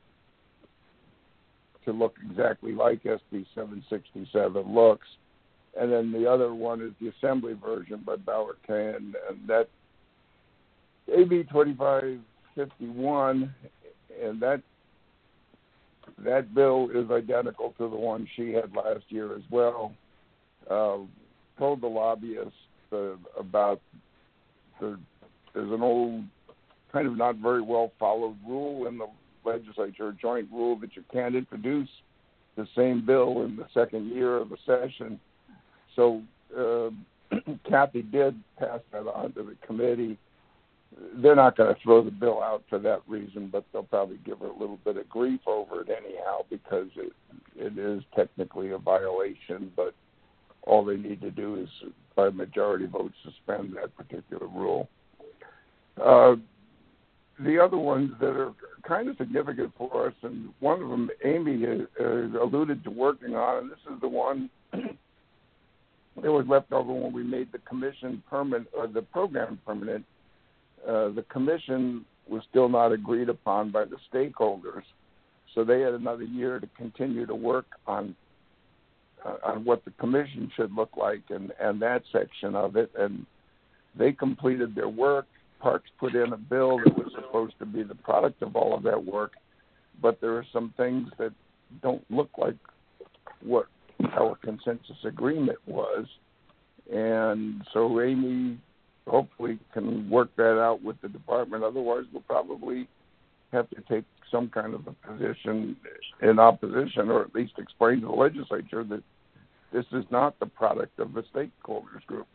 to look exactly like S B seven sixty-seven looks. And then the other one is the assembly version by Bauer Tan, and that A B twenty-five fifty-one, and that that bill is identical to the one she had last year as well. Uh, told the lobbyists uh, about the, there's an old, kind of not very well followed rule in the legislature, a joint rule that you can't introduce the same bill in the second year of a session. So uh, Kathy did pass that on to the committee. They're not going to throw the bill out for that reason, but they'll probably give her a little bit of grief over it anyhow because it it is technically a violation, but all they need to do is, by majority vote, suspend that particular rule. Uh, the other ones that are kind of significant for us, and one of them Amy uh, alluded to working on, and this is the one that was left over when we made the commission permanent, or the program permanent. Uh, the commission was still not agreed upon by the stakeholders, so they had another year to continue to work on uh, on what the commission should look like and, and that section of it, and they completed their work. Parks put in a bill that was supposed to be the product of all of that work, but there are some things that don't look like what our consensus agreement was, and so Amy hopefully can work that out with the department. Otherwise, we'll probably have to take some kind of a position in opposition, or at least explain to the legislature that this is not the product of the stakeholders group.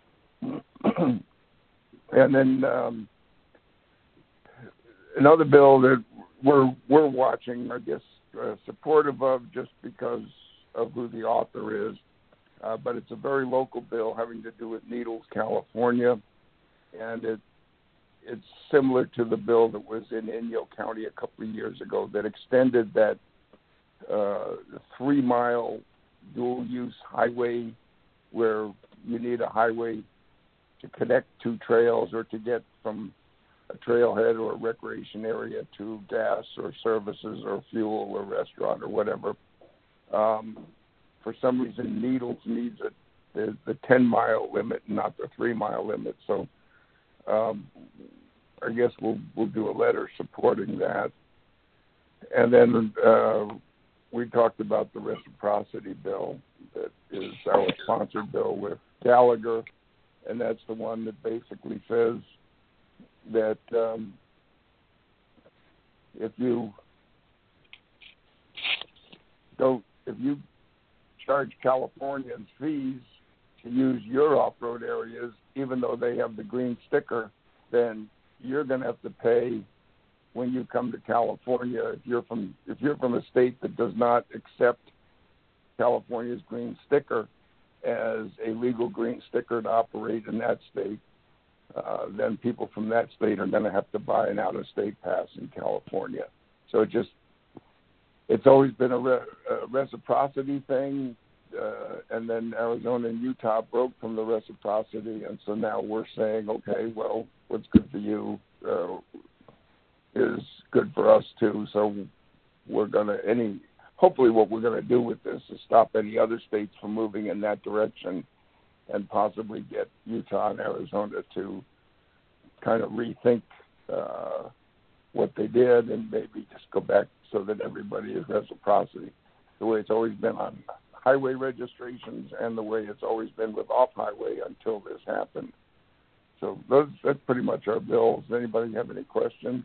And then um, another bill that we're we're watching, I guess, uh, supportive of just because of who the author is. Uh, but it's a very local bill having to do with Needles, California, and it it's similar to the bill that was in Inyo County a couple of years ago that extended that uh, three-mile dual-use highway where you need a highway to connect two trails or to get from a trailhead or a recreation area to gas or services or fuel or restaurant or whatever. Um, for some reason, Needles needs a, the, the ten-mile limit, not the three-mile limit. So um, I guess we'll we'll do a letter supporting that. And then uh, we talked about the reciprocity bill that is our sponsored bill with Gallagher, and that's the one that basically says that um, if you don't, if you charge Californians fees to use your off-road areas, even though they have the green sticker, then you're going to have to pay when you come to California. If you're from if you're from a state that does not accept California's green sticker as a legal green sticker to operate in that state, uh, then people from that state are going to have to buy an out-of-state pass in California. So it just it's always been a, re- a reciprocity thing, uh, and then Arizona and Utah broke from the reciprocity, and so now we're saying, okay, well, what's good for you uh, is good for us too. So we're gonna any hopefully what we're gonna do with this is stop any other states from moving in that direction, and possibly get Utah and Arizona to kind of rethink uh, what they did and maybe just go back so that everybody is reciprocity, the way it's always been on highway registrations and the way it's always been with off-highway until this happened. So those, that's pretty much our bills. Does anybody have any questions?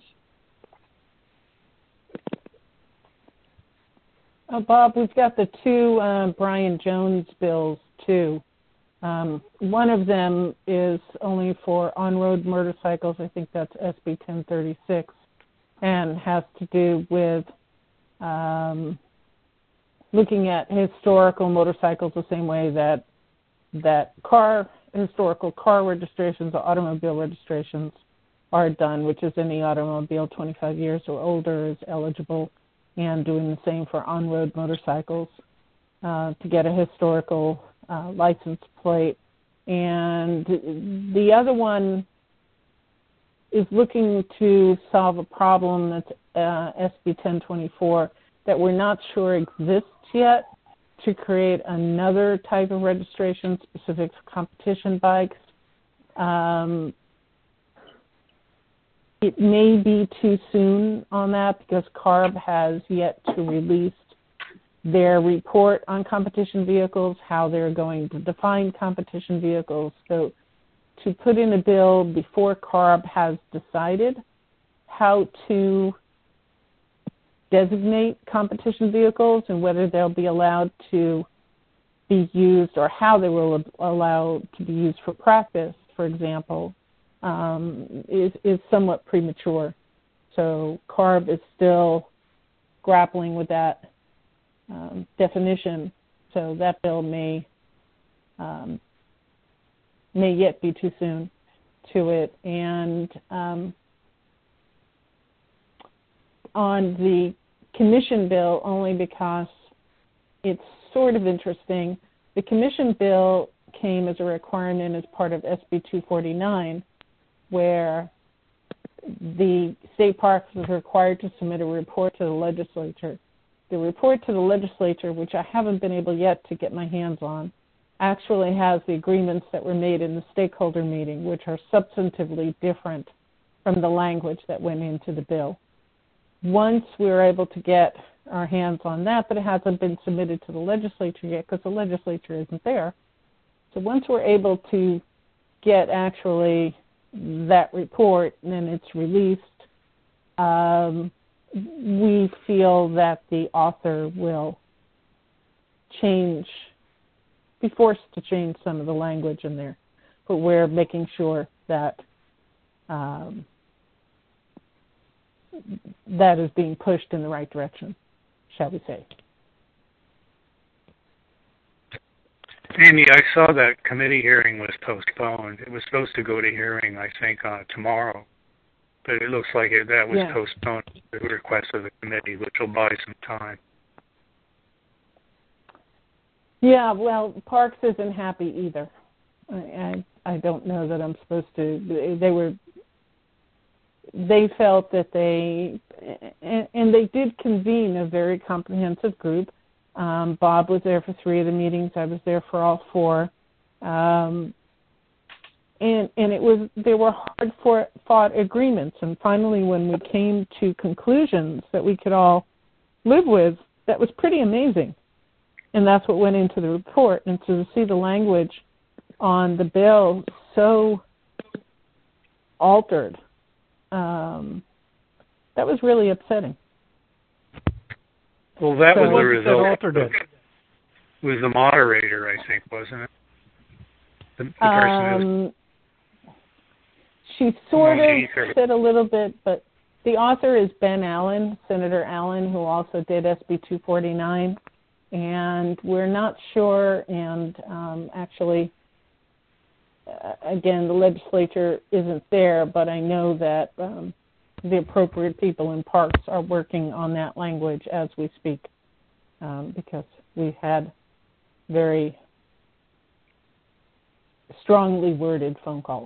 Oh, Bob, we've got the two uh, Brian Jones bills, too. Um, one of them is only for on-road motorcycles. I think that's S B ten thirty-six, and has to do with um, looking at historical motorcycles the same way that that car historical car registrations or automobile registrations are done, which is any automobile twenty-five years or older is eligible, and doing the same for on-road motorcycles uh, to get a historical uh, license plate. And the other one is looking to solve a problem that's uh, S B ten twenty-four that we're not sure exists yet, to create another type of registration specific for competition bikes. Um, it may be too soon on that because CARB has yet to release their report on competition vehicles, how they're going to define competition vehicles. So to put in a bill before CARB has decided how to designate competition vehicles and whether they'll be allowed to be used or how they will allow to be used for practice, for example, um, is, is somewhat premature. So CARB is still grappling with that um, definition. So that bill may um, may yet be too soon to it. And um, on the commission bill, only because it's sort of interesting, the commission bill came as a requirement as part of S B two forty-nine, where the state parks was required to submit a report to the legislature. The report to the legislature, which I haven't been able yet to get my hands on, actually has the agreements that were made in the stakeholder meeting, which are substantively different from the language that went into the bill. Once we were able to get our hands on that, but it hasn't been submitted to the legislature yet because the legislature isn't there. So once we're able to get actually that report and then it's released, um, we feel that the author will change, be forced to change some of the language in there. But we're making sure that um, that is being pushed in the right direction, shall we say. Amy, I saw that committee hearing was postponed. It was supposed to go to hearing, I think, uh, tomorrow, but it looks like it, that was yeah. postponed at the request of the committee, which will buy some time. Yeah, well, Parks isn't happy either. I, I, I don't know that I'm supposed to. They were they felt that they, and, and they did convene a very comprehensive group. Um, Bob was there for three of the meetings. I was there for all four. Um, and, and it was, there were hard for, fought agreements. And finally, when we came to conclusions that we could all live with, that was pretty amazing. And that's what went into the report. And so to see the language on the bill so altered, um, that was really upsetting. Well, that so was the result. Altered it? Was the moderator, I think, wasn't it? The, the person who was... Um, she sort of said a little bit, but the author is Ben Allen, Senator Allen, who also did S B two forty-nine. And we're not sure, and um, actually, uh, again, the legislature isn't there, but I know that um, the appropriate people in Parks are working on that language as we speak, um, because we had very strongly worded phone calls.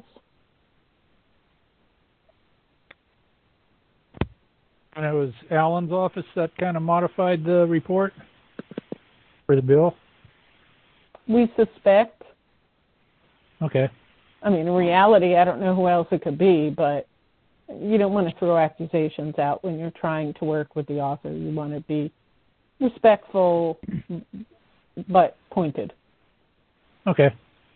And it was Allen's office that kind of modified the report for the bill? We suspect. Okay. I mean, in reality, I don't know who else it could be, but you don't want to throw accusations out when you're trying to work with the author. You want to be respectful, but pointed. Okay.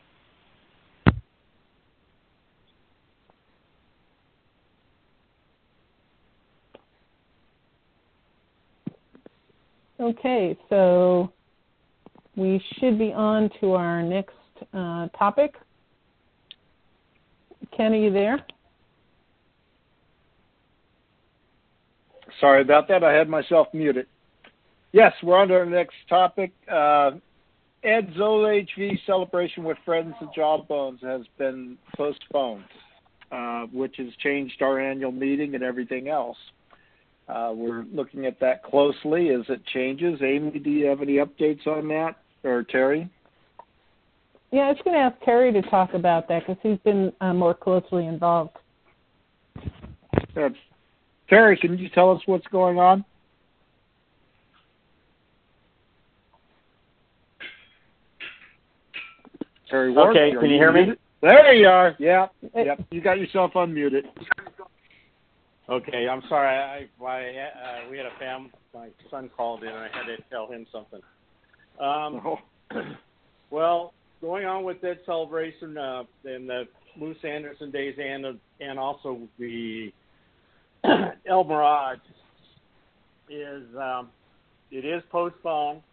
Okay, so we should be on to our next uh, topic. Ken, are you there? Sorry about that. I had myself muted. Yes, we're on to our next topic. Uh, Ed Zoll H V celebration with Friends of Jawbones has been postponed, uh, which has changed our annual meeting and everything else. Uh, we're looking at that closely as it changes. Amy, do you have any updates on that? Or Terry? Yeah, I was going to ask Terry to talk about that because he's been uh, more closely involved. Uh, Terry, can you tell us what's going on? Terry Ward, okay, can you hear me? There you are. Yeah, yep. You got yourself unmuted. Okay, I'm sorry. I, I uh, we had a fam. My son called in, and I had to tell him something. Um, oh. Well, going on with that celebration uh, and the Moose Anderson Days, and and also the El Mirage is um, it is postponed,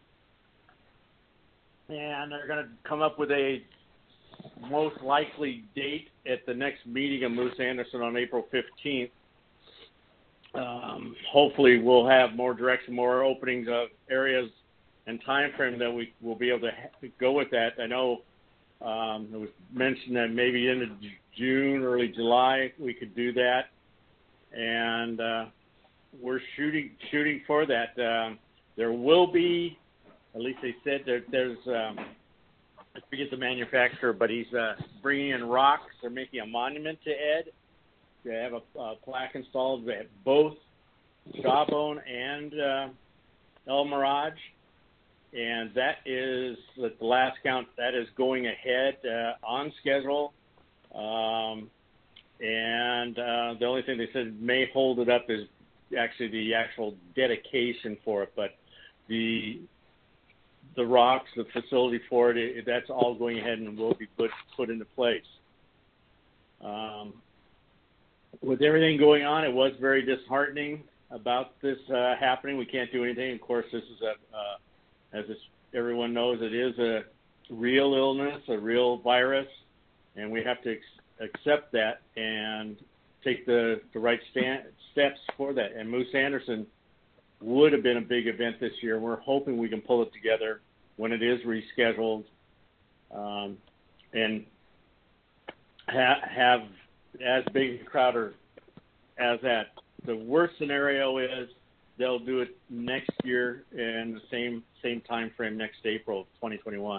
and they're going to come up with a most likely date at the next meeting of Moose Anderson on April fifteenth. Um, hopefully we'll have more direction, more openings of areas and time frame that we will be able to ha- go with that. I know um, it was mentioned that maybe end of June, early July, we could do that. And uh, we're shooting shooting for that. Um, there will be, at least they said, there, there's, um, I forget the manufacturer, but he's uh, bringing in rocks. They're making a monument to Ed. They have a, a plaque installed at both Jawbone and uh, El Mirage, and that is, at the last count, that is going ahead uh, on schedule. Um, and uh, the only thing they said may hold it up is actually the actual dedication for it, but the the rocks, the facility for it, it that's all going ahead and will be put put into place. Um, With everything going on, it was very disheartening about this uh, happening. We can't do anything. Of course, this is a, uh, as it's, everyone knows, it is a real illness, a real virus, and we have to ex- accept that and take the, the right stand, steps for that. And Moose Anderson would have been a big event this year. We're hoping we can pull it together when it is rescheduled um, and ha- have as big a crowd or as that. The worst scenario is they'll do it next year in the same same time frame, next April twenty twenty-one.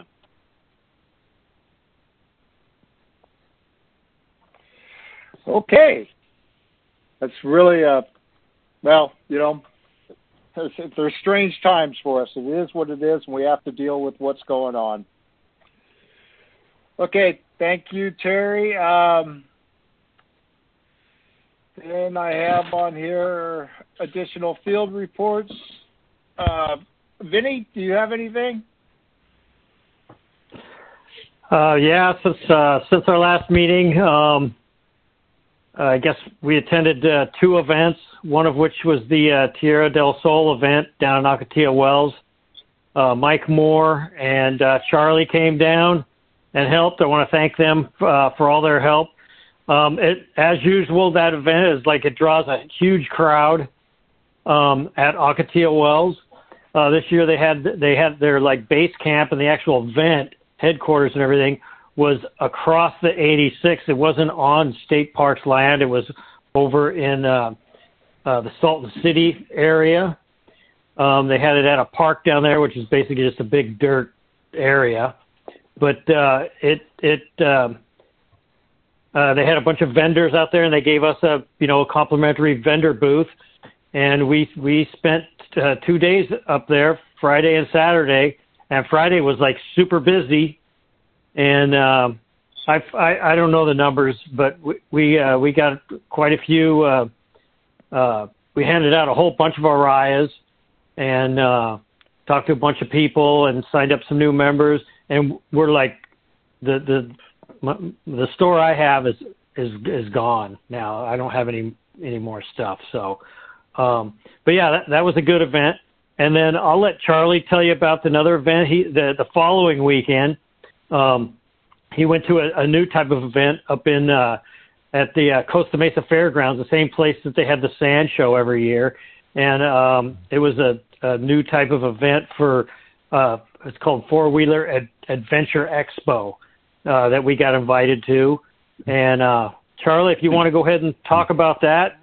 Okay. It's really a, well, you know, there's, there's strange times for us. It is what it is, and we have to deal with what's going on. Okay, thank you, Terry. Um, then I have on here additional field reports. Uh, Vinny, do you have anything? Uh, yeah, since uh, since our last meeting, um, uh, I guess we attended uh, two events. One of which was the uh, Tierra del Sol event down in Ocotillo Wells. Uh, Mike Moore and uh, Charlie came down and helped. I want to thank them uh, for all their help. Um, it, as usual, that event is like it draws a huge crowd um, at Ocotillo Wells. Uh, this year they had they had their like base camp, and the actual event headquarters and everything was across the eighty-six. It wasn't on State Parks land. It was over in uh, uh, the Salton City area. Um, they had it at a park down there, which is basically just a big dirt area. But uh, it it um, uh, they had a bunch of vendors out there, and they gave us a you know a complimentary vendor booth, and we we spent uh, two days up there, Friday and Saturday. And Friday was like super busy, and um, I, I I don't know the numbers, but we we, uh, we got quite a few. Uh, uh, we handed out a whole bunch of Arias, and uh, talked to a bunch of people, and signed up some new members. And we're like, the the my, the store I have is is is gone now. I don't have any any more stuff. So, um, but yeah, that that was a good event. And then I'll let Charlie tell you about another event. He the the following weekend, um, he went to a, a new type of event up in uh, at the uh, Costa Mesa Fairgrounds, the same place that they have the sand show every year. And um, it was a, a new type of event for uh, it's called Four Wheeler Ad- Adventure Expo uh, that we got invited to. And uh, Charlie, if you want to go ahead and talk about that.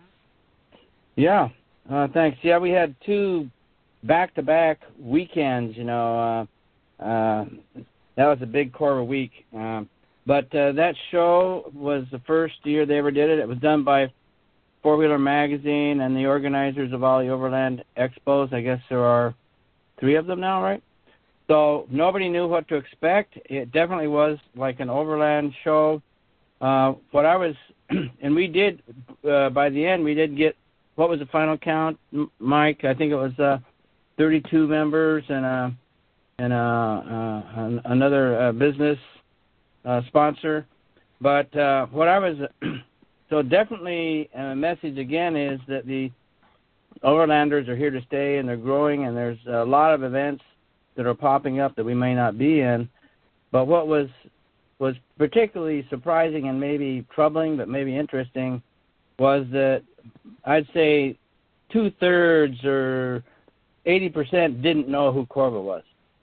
Yeah, uh, thanks. Yeah, we had two back-to-back weekends, you know, uh, uh, that was a big Corva week. Um, but uh, that show was the first year they ever did it. It was done by Four Wheeler Magazine and the organizers of all the Overland Expos. I guess there are three of them now, right? So nobody knew what to expect. It definitely was like an Overland show. Uh, what I was, and we did, uh, by the end, we did get, what was the final count, Mike? I think it was uh, thirty-two members and a, and a, uh, another uh, business uh, sponsor. But uh, what I was, so definitely a message again is that the Overlanders are here to stay, and they're growing, and there's a lot of events that are popping up that we may not be in. But what was was particularly surprising and maybe troubling, but maybe interesting, was that I'd say two-thirds or eighty percent didn't know who Corva was.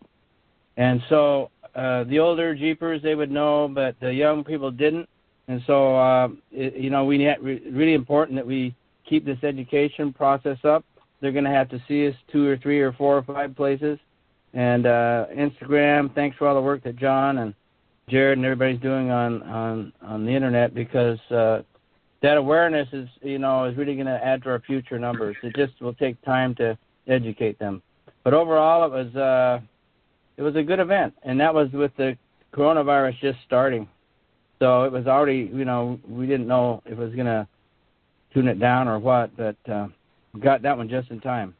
And so uh, the older Jeepers, they would know, but the young people didn't. And so, uh, it, you know, we need, really important that we keep this education process up. They're going to have to see us two or three or four or five places. And uh, Instagram, thanks for all the work that John and Jared and everybody's doing on, on, on the Internet, because uh, that awareness is, you know, is really going to add to our future numbers. It just will take time to educate them. But overall, it was uh, it was a good event, and that was with the coronavirus just starting. So it was already, you know, we didn't know if it was going to tune it down or what, but uh, got that one just in time.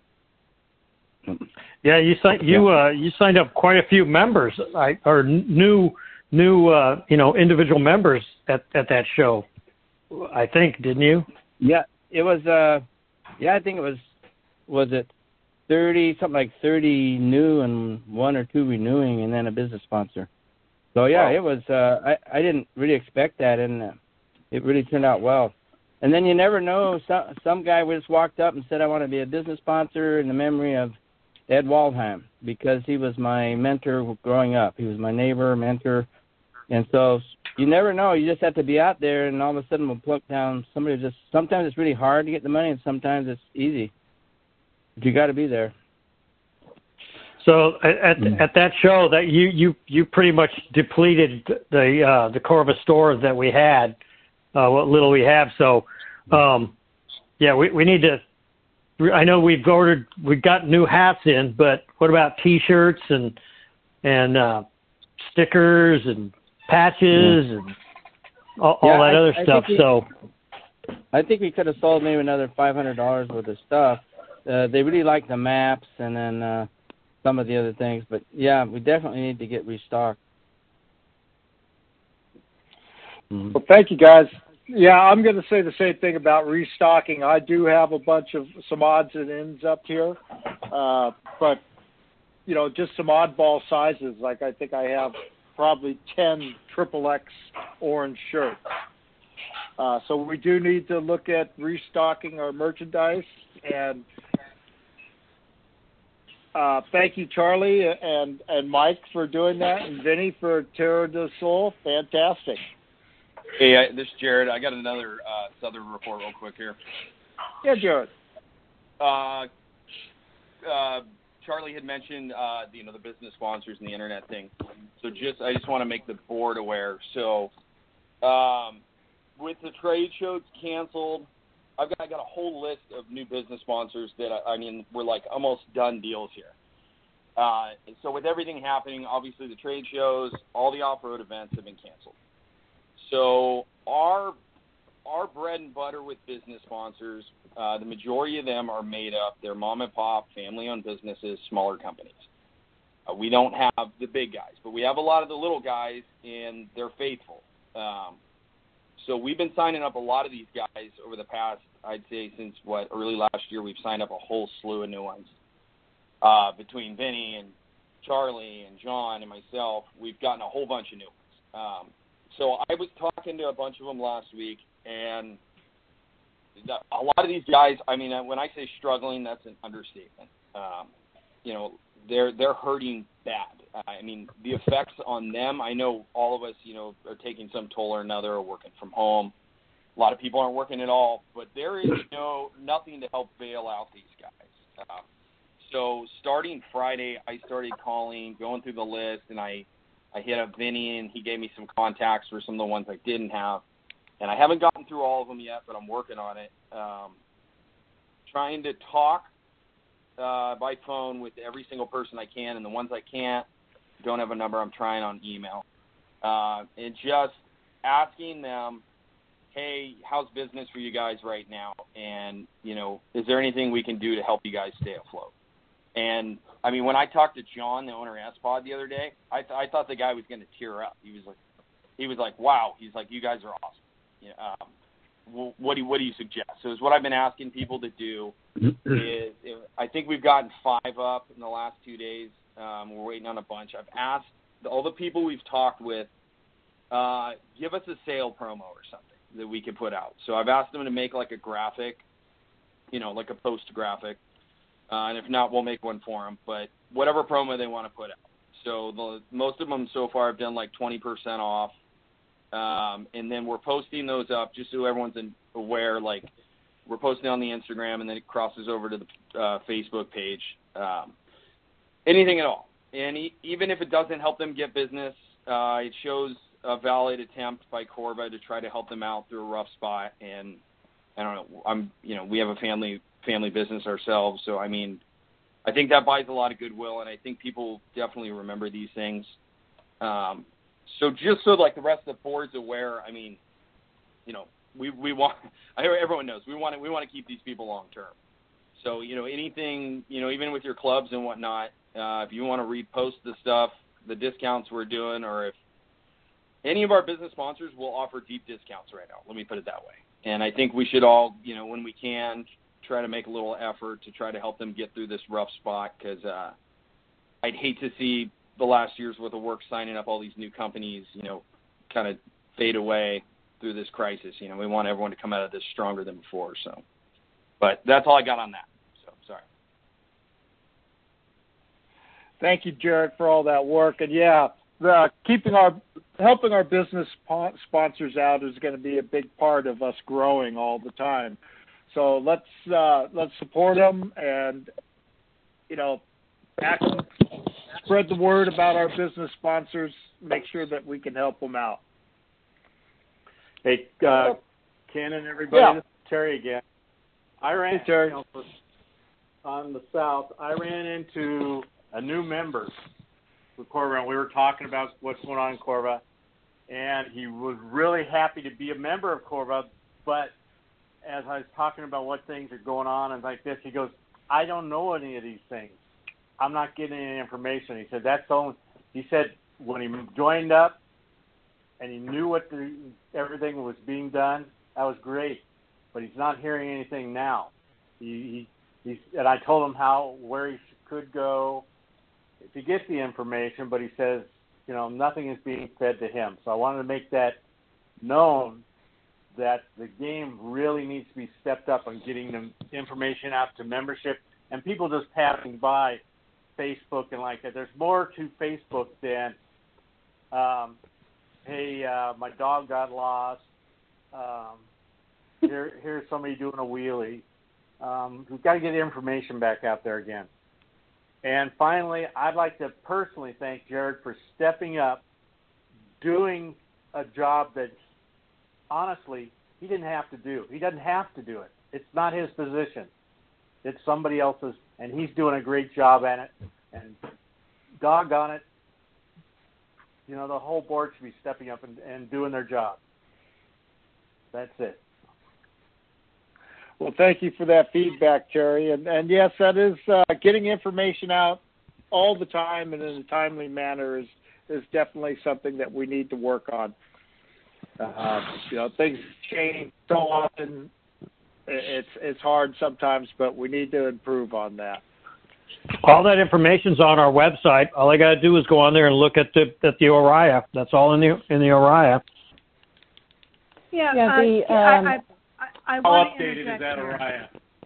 Yeah, you signed you uh, you signed up quite a few members, I, or new new uh, you know individual members at, at that show. I think, didn't you? Yeah, it was. Uh, yeah, I think it was. Was it thirty, something like thirty new and one or two renewing, and then a business sponsor. So yeah, wow. It was. Uh, I I didn't really expect that, and uh, it really turned out well. And then you never know. Some some guy just walked up and said, "I want to be a business sponsor in the memory of Ed Waldheim, because he was my mentor growing up. He was my neighbor, mentor, and so you never know. You just have to be out there, and all of a sudden we'll pluck down somebody. Just sometimes it's really hard to get the money, and sometimes it's easy. But you got to be there. So at mm. at that show, that you you you pretty much depleted the uh, the Corva stores that we had, uh, what little we have. So um, yeah, we we need to. I know we've ordered, we've got new hats in, but what about T-shirts and and uh, stickers and patches yeah. and all, all yeah, that I, other I stuff? We, so I think we could have sold maybe another five hundred dollars worth of stuff. Uh, they really like the maps and then uh, some of the other things, but yeah, we definitely need to get restocked. Mm-hmm. Well, thank you, guys. Yeah, I'm going to say the same thing about restocking. I do have a bunch of some odds and ends up here, uh, but you know, just some oddball sizes. Like I think I have probably ten triple X orange shirts. Uh, so we do need to look at restocking our merchandise. And uh, thank you, Charlie and and Mike, for doing that, and Vinny for Terra del Sol. Fantastic. Hey, I, this is Jared. I got another uh, Southern report real quick here. Yeah, Jared. Uh, uh, Charlie had mentioned, uh, you know, the business sponsors and the internet thing. So just, I just want to make the board aware. So, um, with the trade shows canceled, I've got, I got a whole list of new business sponsors that I, I mean, we're like almost done deals here. Uh, so with everything happening, obviously the trade shows, all the off-road events have been canceled. So our our bread and butter with business sponsors, uh, the majority of them are made up. They're mom and pop, family-owned businesses, smaller companies. Uh, we don't have the big guys, but we have a lot of the little guys, and they're faithful. Um, so we've been signing up a lot of these guys over the past, I'd say, since, what, early last year. We've signed up a whole slew of new ones. Uh, between Vinny and Charlie and John and myself, we've gotten a whole bunch of new ones. Um, So I was talking to a bunch of them last week, and a lot of these guys, I mean, when I say struggling, that's an understatement. Um, you know, they're they're hurting bad. I mean, the effects on them, I know all of us, you know, are taking some toll or another, or working from home. A lot of people aren't working at all, but there is no nothing to help bail out these guys. Uh, so starting Friday, I started calling, going through the list, and I I hit up Vinny, and he gave me some contacts for some of the ones I didn't have. And I haven't gotten through all of them yet, but I'm working on it. Um, trying to talk uh, by phone with every single person I can, and the ones I can't, don't have a number, I'm trying on email. Uh, and just asking them, hey, how's business for you guys right now? And, you know, is there anything we can do to help you guys stay afloat? And, I mean, when I talked to John, the owner of S-Pod, the other day, I, th- I thought the guy was going to tear up. He was like, he was like, wow. He's like, you guys are awesome. You know, um, well, what do you, what do you suggest? So it's what I've been asking people to do. Is, is I think we've gotten five up in the last two days. Um, we're waiting on a bunch. I've asked all the people we've talked with, uh, give us a sale promo or something that we can put out. So I've asked them to make like a graphic, you know, like a post graphic. Uh, and if not, we'll make one for them. But whatever promo they want to put out. So the, most of them so far have done like twenty percent off. Um, and then we're posting those up just so everyone's in, aware. Like we're posting on the Instagram, and then it crosses over to the uh, Facebook page. Um, anything at all. And e- even if it doesn't help them get business, uh, it shows a valid attempt by Corva to try to help them out through a rough spot. And I don't know. I'm, you know, we have a family. family business ourselves. So, I mean, I think that buys a lot of goodwill, and I think people definitely remember these things. Um, so just so, like, the rest of the board's aware, I mean, you know, we, we want, I know everyone knows, we want to, we want to keep these people long-term. So, you know, anything, you know, even with your clubs and whatnot, uh, if you want to repost the stuff, the discounts we're doing, or if any of our business sponsors will offer deep discounts right now, let me put it that way. And I think we should all, you know, when we can, try to make a little effort to try to help them get through this rough spot, because uh, I'd hate to see the last year's worth of work signing up all these new companies, you know, kind of fade away through this crisis. You know, we want everyone to come out of this stronger than before. So, but that's all I got on that. So, sorry. Thank you, Jared, for all that work. And yeah, the, keeping our helping our business sponsors out is going to be a big part of us growing all the time. So let's uh, let's support them, and you know, back them, spread the word about our business sponsors. Make sure that we can help them out. Hey, uh, Ken and everybody, yeah. This is Terry again. I ran Hey, Terry. you know, for, on the south. I ran into a new member with Corva. We were talking about what's going on in Corva, and he was really happy to be a member of Corva. But as I was talking about what things are going on and like this, he goes, "I don't know any of these things. I'm not getting any information." He said, "That's the only." He said when he joined up and he knew what the, everything was being done, that was great. But he's not hearing anything now. He, he he's, and I told him how where he could go to get the information, but he says, you know, nothing is being fed to him. So I wanted to make that known that the game really needs to be stepped up on getting the information out to membership and people just passing by Facebook and like that. There's more to Facebook than, um, hey, uh, my dog got lost. Um, here, here's somebody doing a wheelie. Um, we've got to get the information back out there again. And finally, I'd like to personally thank Jared for stepping up, doing a job that, honestly, he didn't have to do. He doesn't have to do it. It's not his position. It's somebody else's, and he's doing a great job at it. And doggone it, you know, the whole board should be stepping up and, and doing their job. That's it. Well, thank you for that feedback, Terry. And, and yes, that is uh, getting information out all the time and in a timely manner is, is definitely something that we need to work on. Uh, you know, things change so often. It's it's hard sometimes, but we need to improve on that. All that information's on our website. All I got to do is go on there and look at the at the Oriya. That's all in the in the Oriya. Yeah, Yeah, uh, the, I, um, I, I, I How want to updated is interject that, here. Oriya?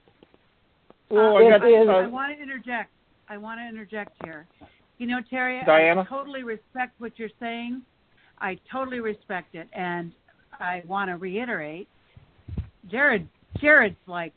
Oh, Uh, I got, I, uh, I want to interject. I want to interject here. You know, Terry, Diana? I totally respect what you're saying. I totally respect it, and I want to reiterate, Jared. Jared's like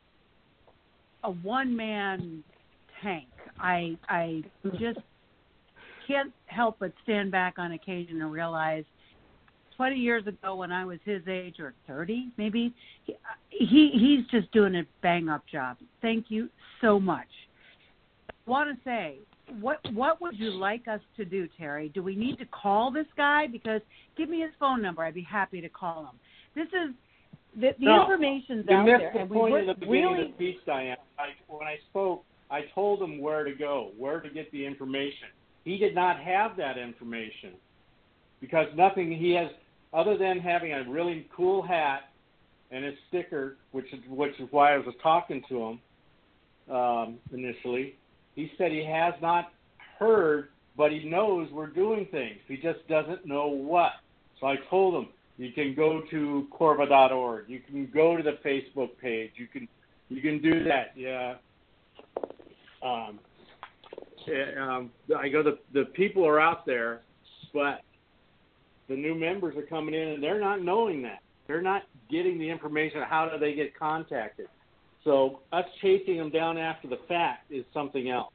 a one-man tank. I I just can't help but stand back on occasion and realize twenty years ago when I was his age, or thirty maybe, he, he he's just doing a bang-up job. Thank you so much. I want to say, what what would you like us to do, Terry? Do we need to call this guy? Because give me his phone number. I'd be happy to call him. This is the, the No, information's you out missed there, the and we point would at the beginning really. of the speech, Diane. I, when I spoke, I told him where to go, where to get the information. He did not have that information because nothing he has, other than having a really cool hat and his sticker, which is which is why I was talking to him um, initially. He said he has not heard, but he knows we're doing things. He just doesn't know what. So I told him, you can go to corva dot org. You can go to the Facebook page. You can you can do that. Yeah. Um, um, I go, the, the people are out there, but the new members are coming in, and they're not knowing that. They're not getting the information. How do they get contacted? So us chasing them down after the fact is something else.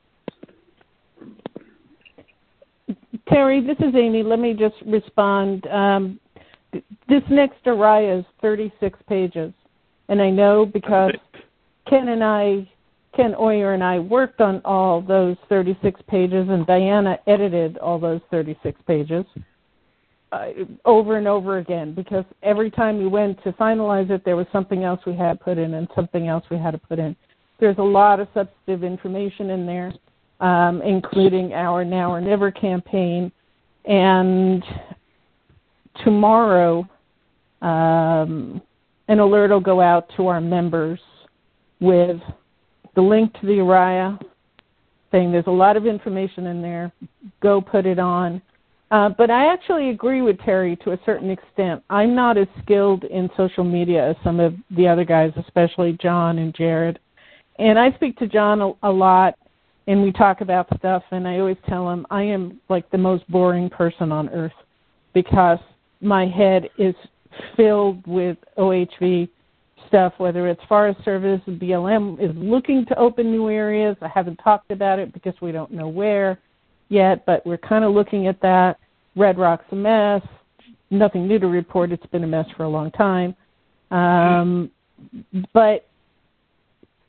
Terry, this is Amy. Let me just respond. Um, this next Oriya is thirty-six pages, and I know because Ken and I, Ken Oyer and I worked on all those thirty-six pages, and Diana edited all those thirty-six pages uh, over and over again, because every time we went to finalize it, there was something else we had put in and something else we had to put in. There's a lot of substantive information in there, um, including our Now or Never campaign. And tomorrow, um, an alert will go out to our members with the link to the Oriya, saying there's a lot of information in there. Go put it on. Uh, but I actually agree with Terry to a certain extent. I'm not as skilled in social media as some of the other guys, especially John and Jared. And I speak to John a, a lot, and we talk about stuff, and I always tell him I am like the most boring person on earth because my head is filled with O H V stuff, whether it's Forest Service, B L M is looking to open new areas. I haven't talked about it because we don't know where yet, but we're kind of looking at that. Red Rock's a mess. Nothing new to report. It's been a mess for a long time. Um, but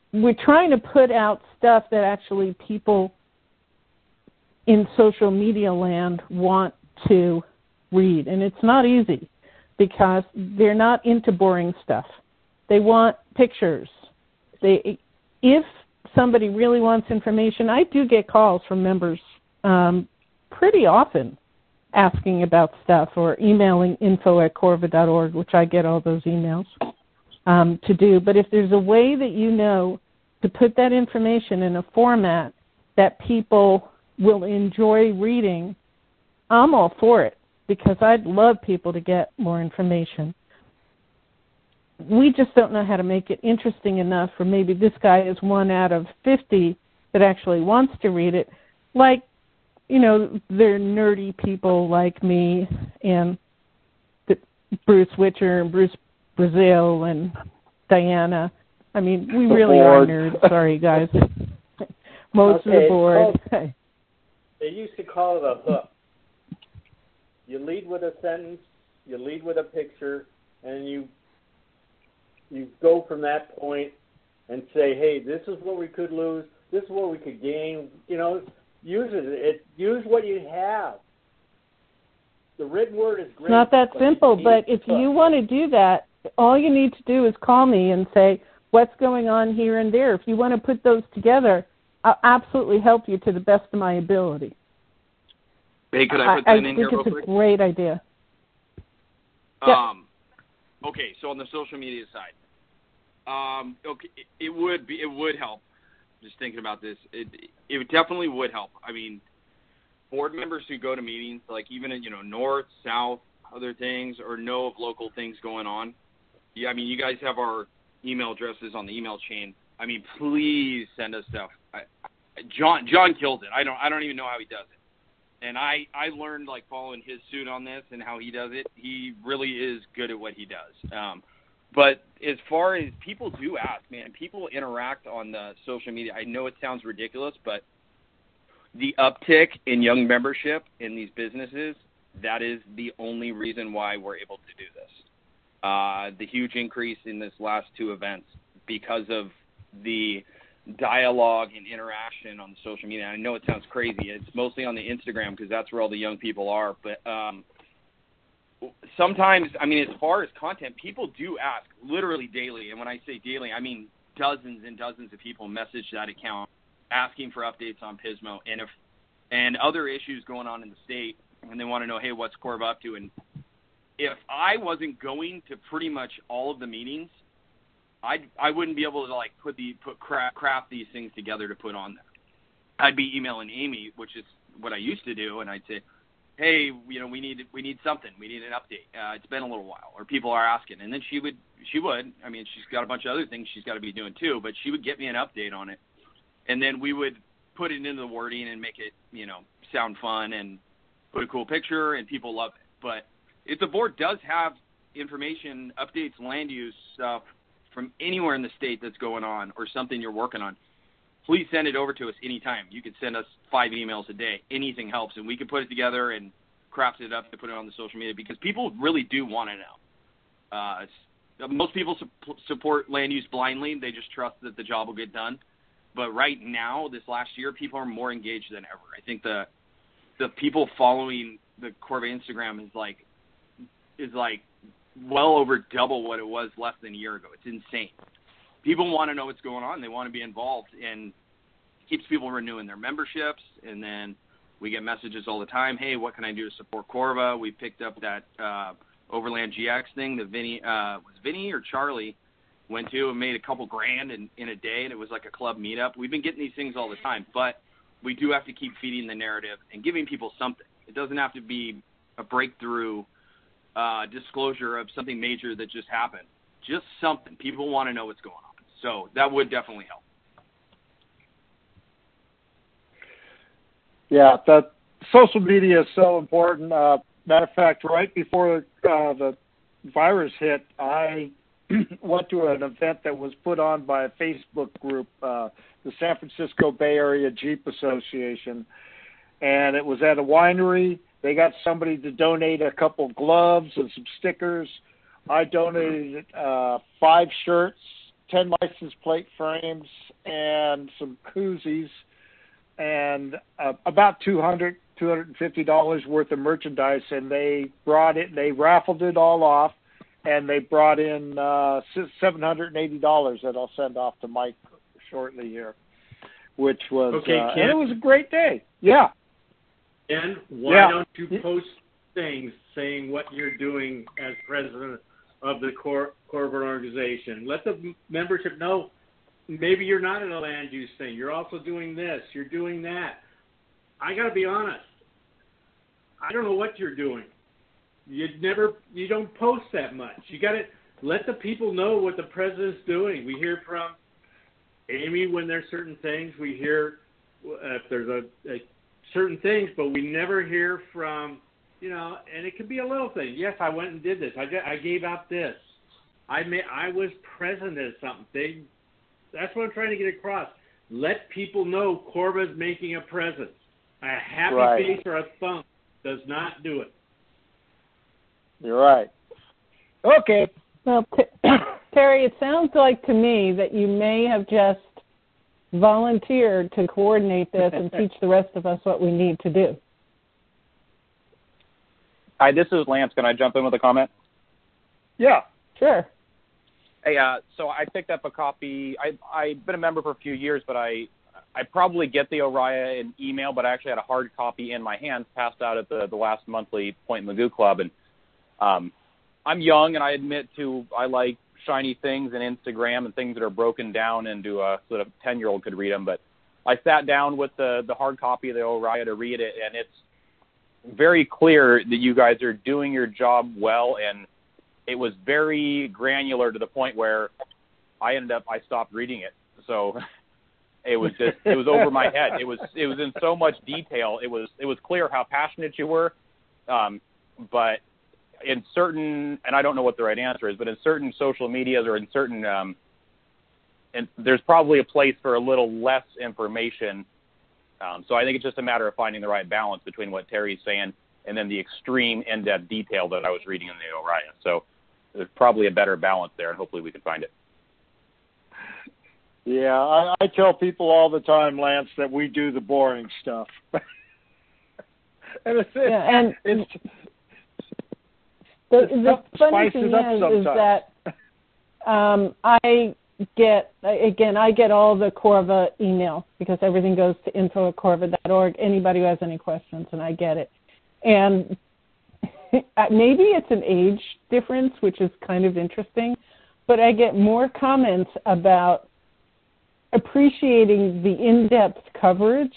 we're trying to put out stuff that actually people in social media land want to read. And it's not easy because they're not into boring stuff. They want pictures. They, if somebody really wants information, I do get calls from members um, pretty often asking about stuff or emailing info at corva dot org, which I get all those emails um, to do. But if there's a way that you know to put that information in a format that people will enjoy reading, I'm all for it because I'd love people to get more information. We just don't know how to make it interesting enough for maybe this guy is one out of fifty that actually wants to read it. Like, you know, they're nerdy people like me and Bruce Witcher and Bruce Brazil and Diana. I mean, we The really board. are nerds. Sorry, guys. Most Okay, of the board. oh, they used to call it a hook. You lead with a sentence, you lead with a picture, and you you go from that point and say, hey, this is what we could lose, this is what we could gain. You know, use it. it use what you have. The written word is great. It's not that but simple, you but need if a hook. you want to do that, all you need to do is call me and say, what's going on here and there. If you want to put those together, I'll absolutely help you to the best of my ability. Hey, could I put I, that I in think here it's real a quick? great idea. Um, okay, so on the social media side, um, okay, it, it would be, it would help. Just thinking about this, it it definitely would help. I mean, board members who go to meetings, like even in, you know, north, south, other things, or know of local things going on. Yeah, I mean, you guys have our email addresses on the email chain. I mean, please send us stuff. I, John John kills it. I don't I don't even know how he does it. And I, I learned, like, following his suit on this and how he does it. He really is good at what he does. Um, but as far as people do ask, man, people interact on the social media. I know it sounds ridiculous, but the uptick in young membership in these businesses, that is the only reason why we're able to do this. Uh, the huge increase in this last two events because of the dialogue and interaction on social media. I know it sounds crazy. It's mostly on the Instagram because that's where all the young people are. But um, sometimes, I mean, as far as content, people do ask literally daily. And when I say daily, I mean dozens and dozens of people message that account asking for updates on Pismo and if and other issues going on in the state. And they want to know, hey, what's Corva up to? And if I wasn't going to pretty much all of the meetings, I I wouldn't be able to like put the put craft, craft these things together to put on there. I'd be emailing Amy, which is what I used to do, and I'd say, "Hey, you know, we need we need something. We need an update. Uh, it's been a little while, or people are asking." And then she would she would. I mean, she's got a bunch of other things she's got to be doing too, but she would get me an update on it, and then we would put it into the wording and make it, you know, sound fun and put a cool picture, and people love it. But if the board does have information, updates, land use stuff from anywhere in the state that's going on or something you're working on, please send it over to us anytime. You can send us five emails a day. Anything helps, and we can put it together and craft it up to put it on the social media because people really do want to know. Uh, it's, most people su- support land use blindly. They just trust that the job will get done. But right now, this last year, people are more engaged than ever. I think the the people following the Corva Instagram is like is like well over double what it was less than a year ago. It's insane. People want to know what's going on. They want to be involved, and it keeps people renewing their memberships. And then we get messages all the time. Hey, what can I do to support Corva? We picked up that uh, Overland G X thing that Vinny uh, was Vinny or Charlie went to and made a couple grand in, in a day, and it was like a club meetup. We've been getting these things all the time, but we do have to keep feeding the narrative and giving people something. It doesn't have to be a breakthrough uh, disclosure of something major that just happened. Just something. People want to know what's going on. So that would definitely help. Yeah, that social media is so important. Uh, matter of fact, right before uh, the virus hit, I went to an event that was put on by a Facebook group, uh, the San Francisco Bay Area Jeep Association, and it was at a winery. They got somebody to donate a couple of gloves and some stickers. I donated uh, five shirts, ten license plate frames and some koozies and uh, about two hundred, two hundred fifty dollars worth of merchandise, and they brought it, they raffled it all off, and they brought in uh, seven hundred eighty dollars that I'll send off to Mike shortly here, which was, Okay, uh, Ken. and it was a great day. Yeah. And why Yeah. don't you post things saying what you're doing as president of the Cor- Corporate organization? Let the m- membership know maybe you're not in a land use thing. You're also doing this. You're doing that. I got to be honest. I don't know what you're doing. You never, you don't post that much. You got to let the people know what the president's doing. We hear from Amy when there's certain things. We hear uh, if there's a, a certain things, but we never hear from, you know, and it could be a little thing. Yes, I went and did this. I, got, I gave out this. I may, I was present at something. They, that's what I'm trying to get across. Let people know Corva's making a presence. A happy Right. face or a thumb does not do it. You're right. Okay. Well, T- Terry, it sounds like to me that you may have just volunteered to coordinate this and teach the rest of us what we need to do. Hi, this is Lance. Can I jump in with a comment? Yeah. Sure. Hey, uh, so I picked up a copy. I, I've been a member for a few years, but I I probably get the Oriah in email, but I actually had a hard copy in my hands passed out at the, the last monthly Point Magoo Club. And um, I'm young, and I admit to I like shiny things and Instagram and things that are broken down into a sort of ten-year-old could read them. But I sat down with the, the hard copy of the Oriah to read it, and it's very clear that you guys are doing your job well, and it was very granular to the point where I ended up, I stopped reading it. So it was just, it was over my head. It was, it was in so much detail. It was, it was clear how passionate you were. Um, but in certain, and I don't know what the right answer is, but in certain social medias or in certain, um, and there's probably a place for a little less information. Um, so I think it's just a matter of finding the right balance between what Terry's saying and then the extreme in-depth detail that I was reading in the Orion. So there's probably a better balance there, and hopefully we can find it. Yeah, I, I tell people all the time, Lance, that we do the boring stuff. and it's, Yeah, and it's, the, it's the tough to funny spice thing it up is, is sometimes. that um, I get, again, I get all the Corva email because everything goes to info at corva dot org. Anybody who has any questions, and I get it. And maybe it's an age difference, which is kind of interesting, but I get more comments about appreciating the in-depth coverage.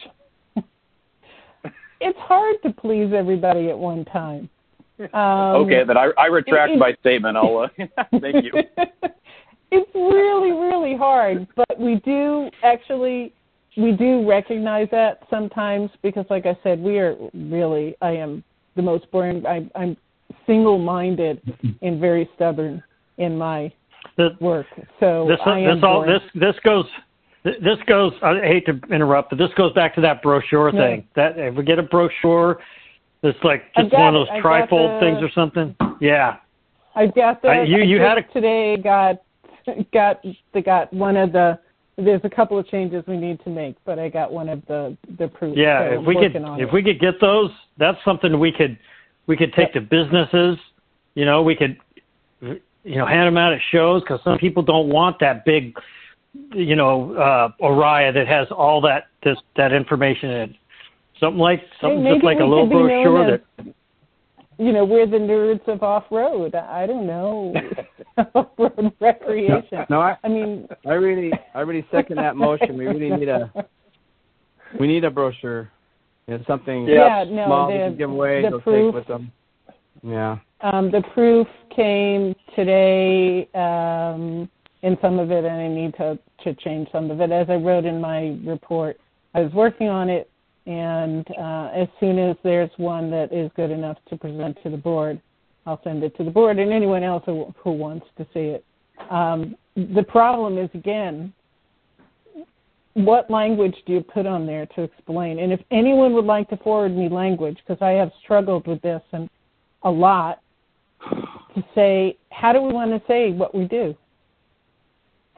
It's hard to please everybody at one time. Um, okay, then I, I retract it, my statement. I'll uh, thank you. It's really, really hard, but we do actually, we do recognize that sometimes because, like I said, we are really, I am the most boring, I, I'm single-minded and very stubborn in my this, work. So this, I am this, all, boring. this, this goes, this goes, I hate to interrupt, but this goes back to that brochure No. thing. That if we get a brochure, it's like I've just got one of it. those I've got trifold the- things or something. Yeah. I've got the, I- you- I you just had a- today got, got, they got one of the, there's a couple of changes we need to make, but I got one of the, the proofs. Yeah, so if I'm we could, working on if it. we could get those, that's something we could, we could take to businesses. You know, we could, you know, hand them out at shows because some people don't want that big, you know, uh, Oriah that has all that this, that information in it. Something like something Maybe just like we a little could be known brochure as, that. you know, we're the nerds of off-road. I don't know. Off-road recreation. No, I, I mean, I really, I really second that motion. We really need a, we need a brochure. It's something Yeah, no, small the- we can give away. the They'll proof- take with them. Yeah. Um, the proof came today um, in some of it, and I need to, to change some of it. As I wrote in my report, I was working on it, and uh, as soon as there's one that is good enough to present to the board, I'll send it to the board and anyone else who, who wants to see it. Um, the problem is, again, what language do you put on there to explain? And if anyone would like to forward me language, because I have struggled with this and a lot, to say, how do we want to say what we do?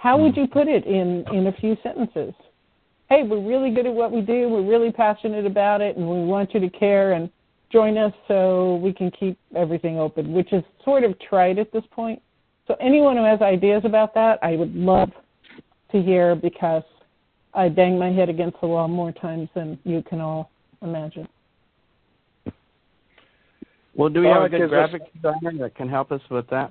how would you put it in, in a few sentences? Hey, we're really good at what we do. We're really passionate about it, and we want you to care and join us so we can keep everything open, which is sort of trite at this point. So anyone who has ideas about that, I would love to hear, because I bang my head against the wall more times than you can all imagine. Well, do we Well, have a good because graphic designer that can help us with that?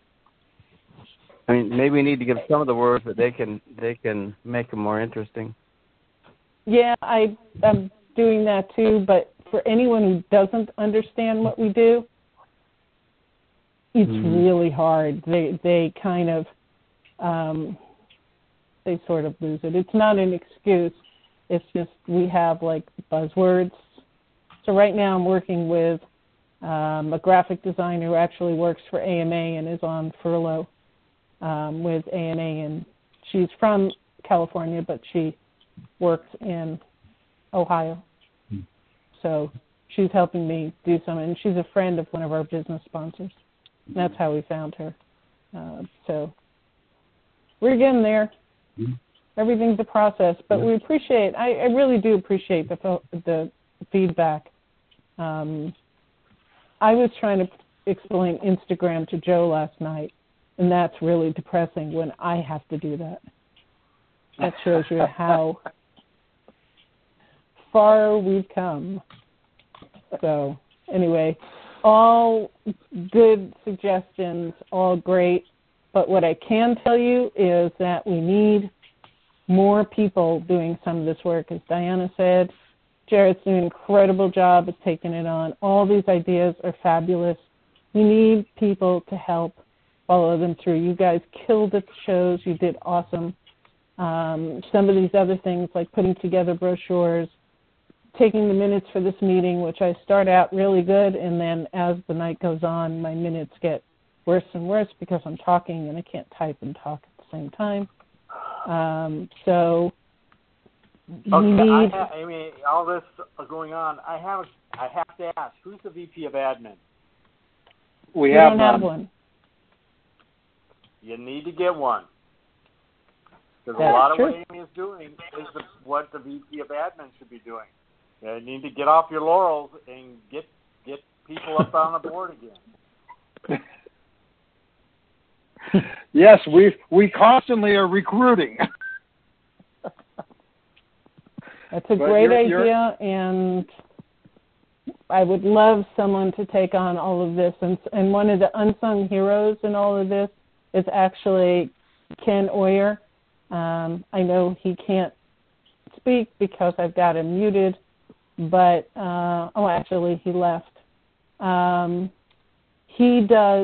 I mean, maybe we need to give some of the words, but they can they can make them more interesting. Yeah, I, I'm doing that too, but for anyone who doesn't understand what we do, it's Mm. really hard. They they kind of um, they sort of lose it. It's not an excuse. It's just we have like buzzwords. So right now I'm working with um, a graphic designer who actually works for A M A and is on furlough um, with A M A, and she's from California, but she works in Ohio. Mm. So she's helping me do some, and she's a friend of one of our business sponsors. That's how we found her. Uh, so we're getting there. Mm. Everything's a process, but Yeah. we appreciate. I, I really do appreciate the fo- the feedback. Um, I was trying to explain Instagram to Joe last night, and that's really depressing when I have to do that. That shows you how far we've come. So anyway, all good suggestions, all great. But what I can tell you is that we need more people doing some of this work. As Diana said, Jared's doing an incredible job of taking it on. All these ideas are fabulous. We need people to help follow them through. You guys killed at the shows. You did awesome. Um, some of these other things, like putting together brochures, taking the minutes for this meeting, which I start out really good, and then as the night goes on, my minutes get worse and worse because I'm talking and I can't type and talk at the same time. Um, so we Okay, need... I, ha- I mean, all this going on. I have, I have to ask, who's the V P of admin? We we have don't none. have one. You need to get one. Because a That's lot true. of what Amy is doing is the, what the V P of admin should be doing. You need to get off your laurels and get get people up on the board again. Yes, we we constantly are recruiting. That's a But great you're- idea, you're- and I would love someone to take on all of this. And, and one of the unsung heroes in all of this is actually Ken Oyer. Um, I know he can't speak because I've got him muted, but, uh, oh, actually, he left. Um, he does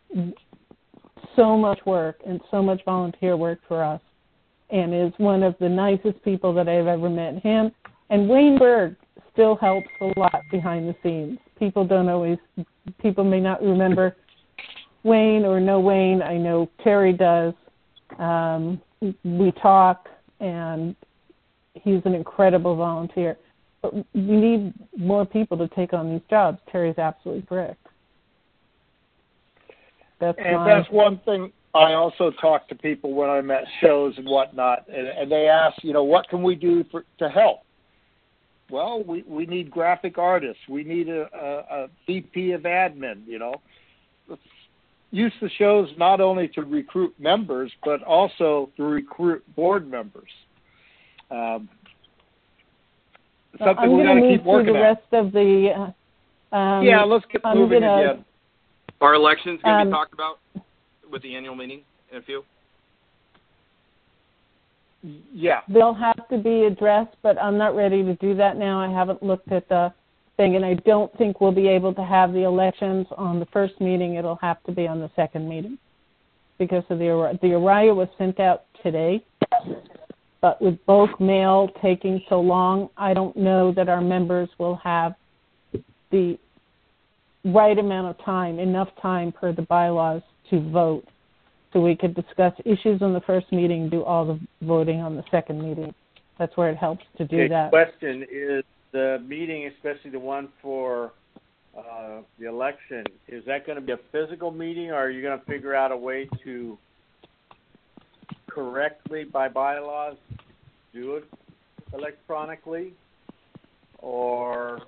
so much work and so much volunteer work for us, and is one of the nicest people that I've ever met. Him and Wayne Berg still helps a lot behind the scenes. People don't always, people may not remember Wayne or know Wayne. I know Terry does. Um, we talk, and he's an incredible volunteer. But we need more people to take on these jobs. Terry's absolutely correct. That's And my, that's one thing I also talk to people when I'm at shows and whatnot, and, and they ask, you know, what can we do for to help? Well, we, we need graphic artists. We need a, a, a V P of admin, you know. Let's use the shows not only to recruit members, but also to recruit board members. Um, Well, something I'm we got going to to keep move through working the at. rest of the. Uh, um, Yeah, let's get I'm moving gonna, again. Are elections going to Um, be talked about with the annual meeting in a few? Yeah. They'll have to be addressed, but I'm not ready to do that now. I haven't looked at the thing, and I don't think we'll be able to have the elections on the first meeting. It'll have to be on the second meeting because of the Uriah. The Uriah was sent out today, but with bulk mail taking so long, I don't know that our members will have the right amount of time, enough time per the bylaws to vote. So we could discuss issues on the first meeting, do all the voting on the second meeting. That's where it helps to do Okay, that. question is the meeting, especially the one for uh, the election, is that going to be a physical meeting, or are you going to figure out a way to correctly by bylaws, do it electronically, or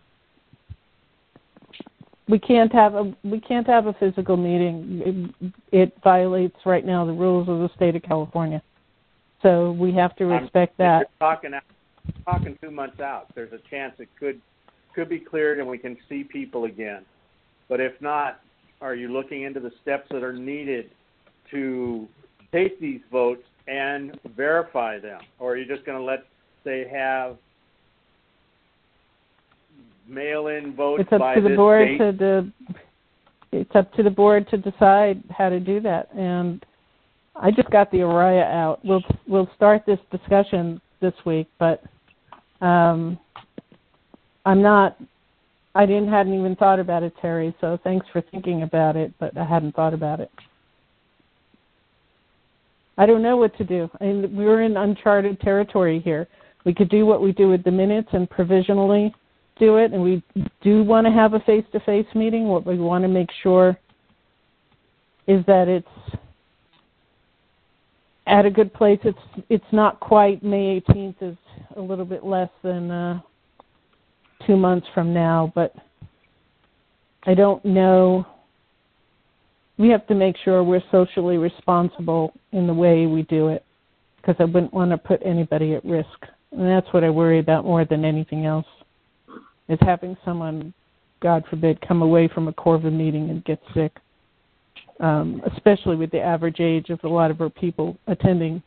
we can't have a we can't have a physical meeting. It, it violates right now the rules of the state of California. So we have to respect I'm, that. You're talking out, talking two months out. There's a chance it could could be cleared and we can see people again. But if not, are you looking into the steps that are needed to take these votes and verify them, or are you just going to let they have mail-in votes It's up by to the this board date? to the. It's up to the board to decide how to do that, and I just got the Oriah out. We'll we'll start this discussion this week, but um, I'm not. I didn't hadn't even thought about it, Terry. So thanks for thinking about it, but I hadn't thought about it. I don't know what to do. I mean, we're in uncharted territory here. We could do what we do with the minutes and provisionally do it, and we do want to have a face-to-face meeting. What we want to make sure is that it's at a good place. It's it's not quite May eighteenth. Is a little bit less than uh, two months from now, but I don't know. We have to make sure we're socially responsible in the way we do it, because I wouldn't want to put anybody at risk. And that's what I worry about more than anything else, is having someone, God forbid, come away from a Corva meeting and get sick, um, especially with the average age of a lot of our people attending.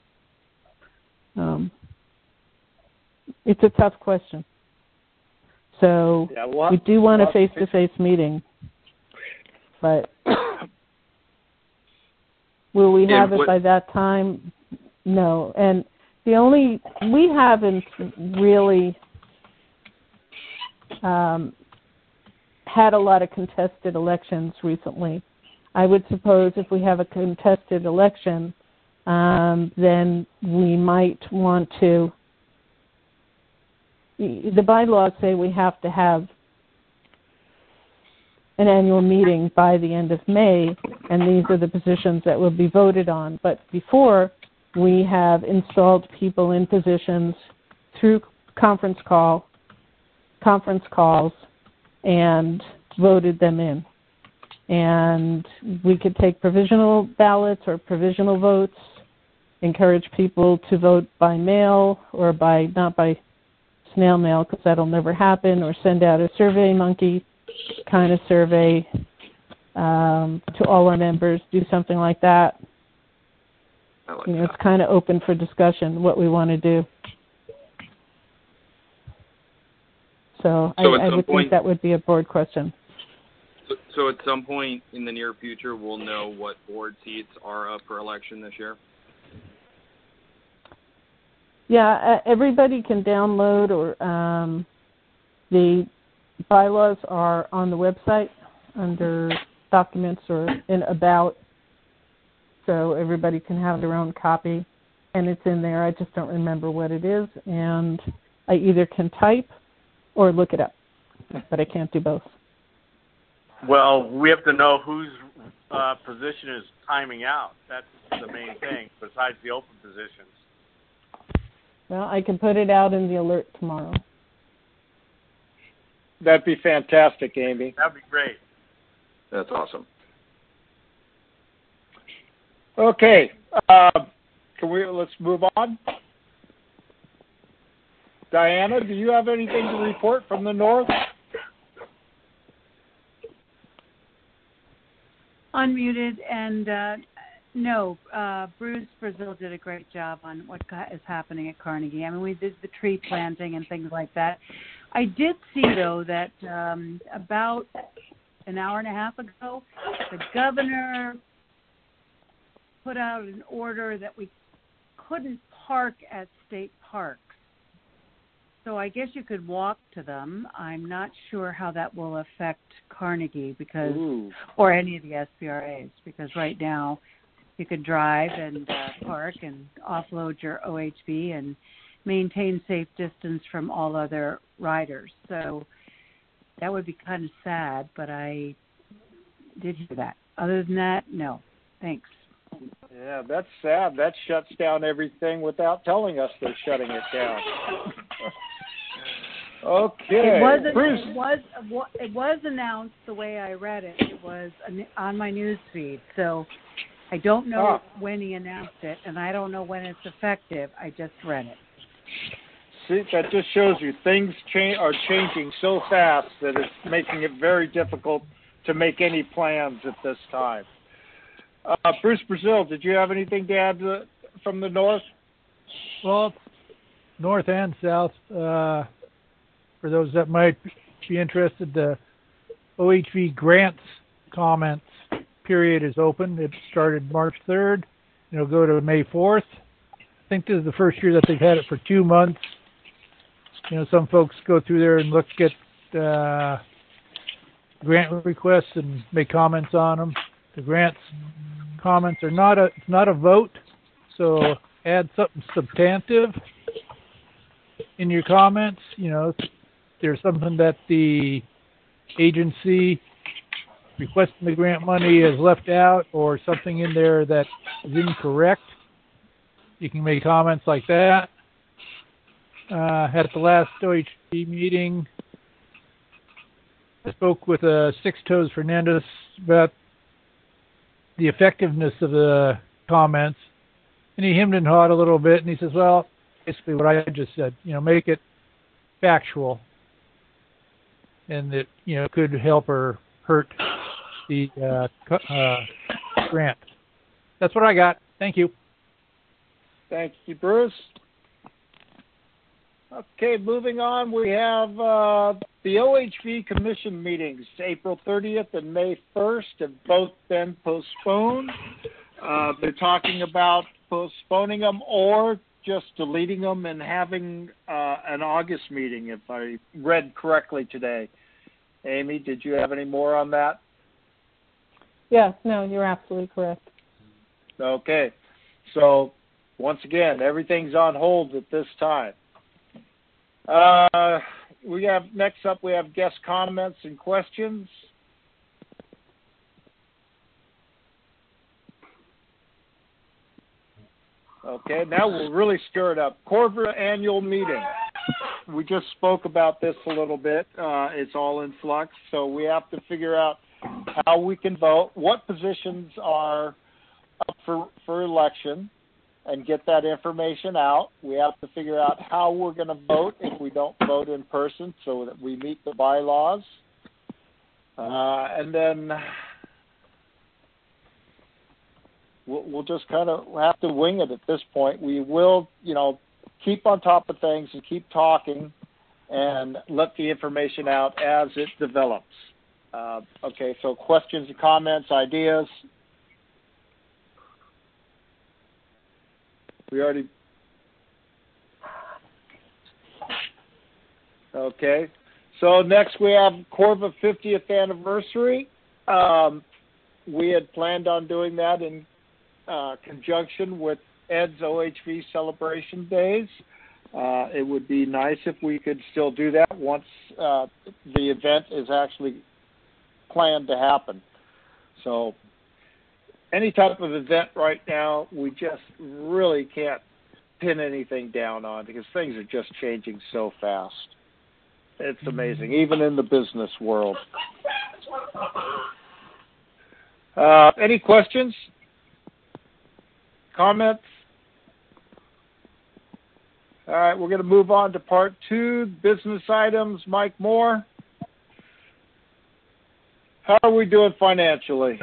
Um, it's a tough question. So Yeah, well, we do want well, a face-to-face meeting, but will we have it by that time? No. And the only, we haven't really um, had a lot of contested elections recently. I would suppose if we have a contested election, um, then we might want to, the bylaws say we have to have an annual meeting by the end of May, and these are the positions that will be voted on. But before, we have installed people in positions through conference call, conference calls, and voted them in. And we could take provisional ballots or provisional votes, encourage people to vote by mail or by, not by snail mail, because that'll never happen, or send out a Survey Monkey kind of survey um, to all our members, do something like that. Like you know, that. It's kind of open for discussion what we want to do. So, So I, I would point, think that would be a board question. So, so at some point in the near future, we'll know what board seats are up for election this year? Yeah, uh, everybody can download, or um, the bylaws are on the website under documents or in about, so everybody can have their own copy, and it's in there. I just don't remember what it is, and I either can type or look it up, but I can't do both. Well, we have to know whose uh, position is timing out. That's the main thing, besides the open positions. Well, I can put it out in the alert tomorrow. That'd be fantastic, Amy. That'd be great. That's awesome. Okay, uh, can we let's move on. Diana, do you have anything to report from the north? Unmuted, and uh, no, uh, Bruce Brazil did a great job on what is happening at Carnegie. I mean, we did the tree planting and things like that. I did see, though, that um, about an hour and a half ago, the governor put out an order that we couldn't park at state parks. So I guess you could walk to them. I'm not sure how that will affect Carnegie because, Ooh. or any of the S P R As, because right now you could drive and uh, park and offload your O H V and maintain safe distance from all other riders. So that would be kind of sad, but I did hear that. Other than that, no. Thanks. Yeah, that's sad. That shuts down everything without telling us they're shutting it down. Okay. It was, Bruce. it was it was announced the way I read it. It was on my news feed. So I don't know Ah. when he announced it, and I don't know when it's effective. I just read it. See, that just shows you things cha- are changing so fast that it's making it very difficult to make any plans at this time. Uh, Bruce Brazil, did you have anything to add to, from the north? Well, north and south. Uh, for those that might be interested, the O H V grants comments period is open. It started March third. It'll go to May fourth. I think this is the first year that they've had it for two months. You know, some folks go through there and look at uh, grant requests and make comments on them. The grants comments are not a it's not a vote, so add something substantive in your comments. You know, if there's something that the agency requesting the grant money is left out, or something in there that is incorrect, you can make comments like that. Uh, at the last O H V meeting, I spoke with uh, Six Toes Fernandez about the effectiveness of the comments, and he hemmed and hawed a little bit, and he says, well, basically what I just said, you know, make it factual, and it, you know, could help or hurt the uh, uh, grant. That's what I got. Thank you. Thank you, Bruce. Okay, moving on, we have uh, the O H V Commission meetings, April thirtieth and May first, have both been postponed. Uh, they're talking about postponing them or just deleting them and having uh, an August meeting, if I read correctly today. Amy, did you have any more on that? Yes, no, you're absolutely correct. Okay, so once again, everything's on hold at this time. Uh, we have next up. We have guest comments and questions. Okay, now we'll really stir it up. Corva annual meeting. We just spoke about this a little bit. Uh, it's all in flux, so we have to figure out how we can vote, what positions are up for, for election, and get that information out. We have to figure out how we're going to vote if we don't vote in person so that we meet the bylaws. Uh, and then we'll, we'll just kind of have to wing it at this point. We will, you know, keep on top of things and keep talking and let the information out as it develops. Uh, okay, so questions and comments, ideas. We already. Okay. So next we have Corva fiftieth anniversary. Um, we had planned on doing that in uh, conjunction with Ed's O H V celebration days. Uh, it would be nice if we could still do that once uh, the event is actually planned to happen. So any type of event right now, we just really can't pin anything down on because things are just changing so fast. It's amazing, even in the business world. Uh, any questions? Comments? All right, we're going to move on to part two, business items. Mike Moore, how are we doing financially?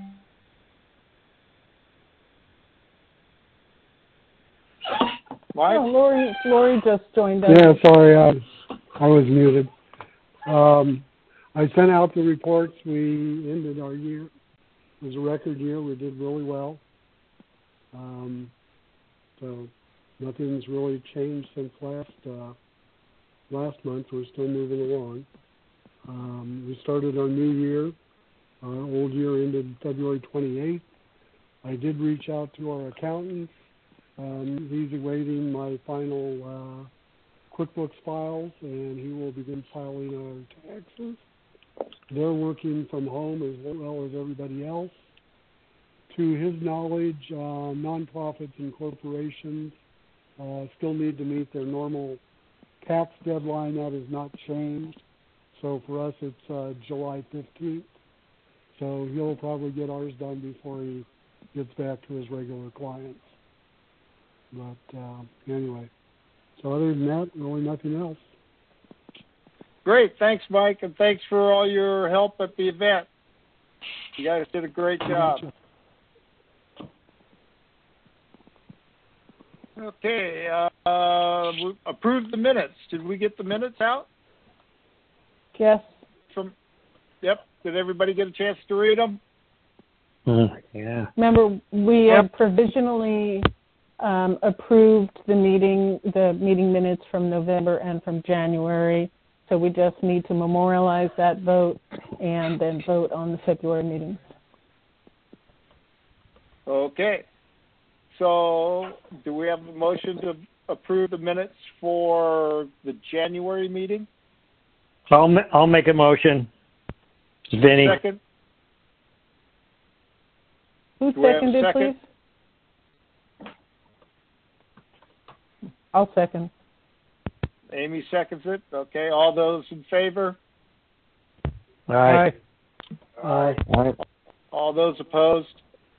Mike? Oh, Lori, Lori just joined us. Yeah, sorry, I, I was muted. Um, I sent out the reports. We ended our year. It was a record year. We did really well. Um, so nothing's really changed since last uh, last month. We're still moving along. Um, we started our new year. Our old year ended February twenty-eighth. I did reach out to our accountant. Um, he's awaiting my final uh, QuickBooks files, and he will begin filing our taxes. They're working from home as well as everybody else to his knowledge, uh, nonprofits and corporations uh, still need to meet their normal tax deadline. That has not changed. So for us, it's uh, July fifteenth. So he'll probably get ours done before he gets back to his regular clients. But uh, anyway, so other than that, really nothing else. Great. Thanks, Mike, and thanks for all your help at the event. You guys did a great job. Okay. Uh, we approved the minutes. Did we get the minutes out? Yes. From. Yep. Did everybody get a chance to read them? Mm, yeah. Remember, we yep. have provisionally um, approved the meeting, the meeting minutes from November and from January. So we just need to memorialize that vote and then vote on the February meetings. Okay. So do we have a motion to approve the minutes for the January meeting? I'll, I'll make a motion. Vinny. Second. Who Do we have a seconded, second? please? I'll second. Amy seconds it. Okay. All those in favor? Aye. Aye. Aye. All those opposed?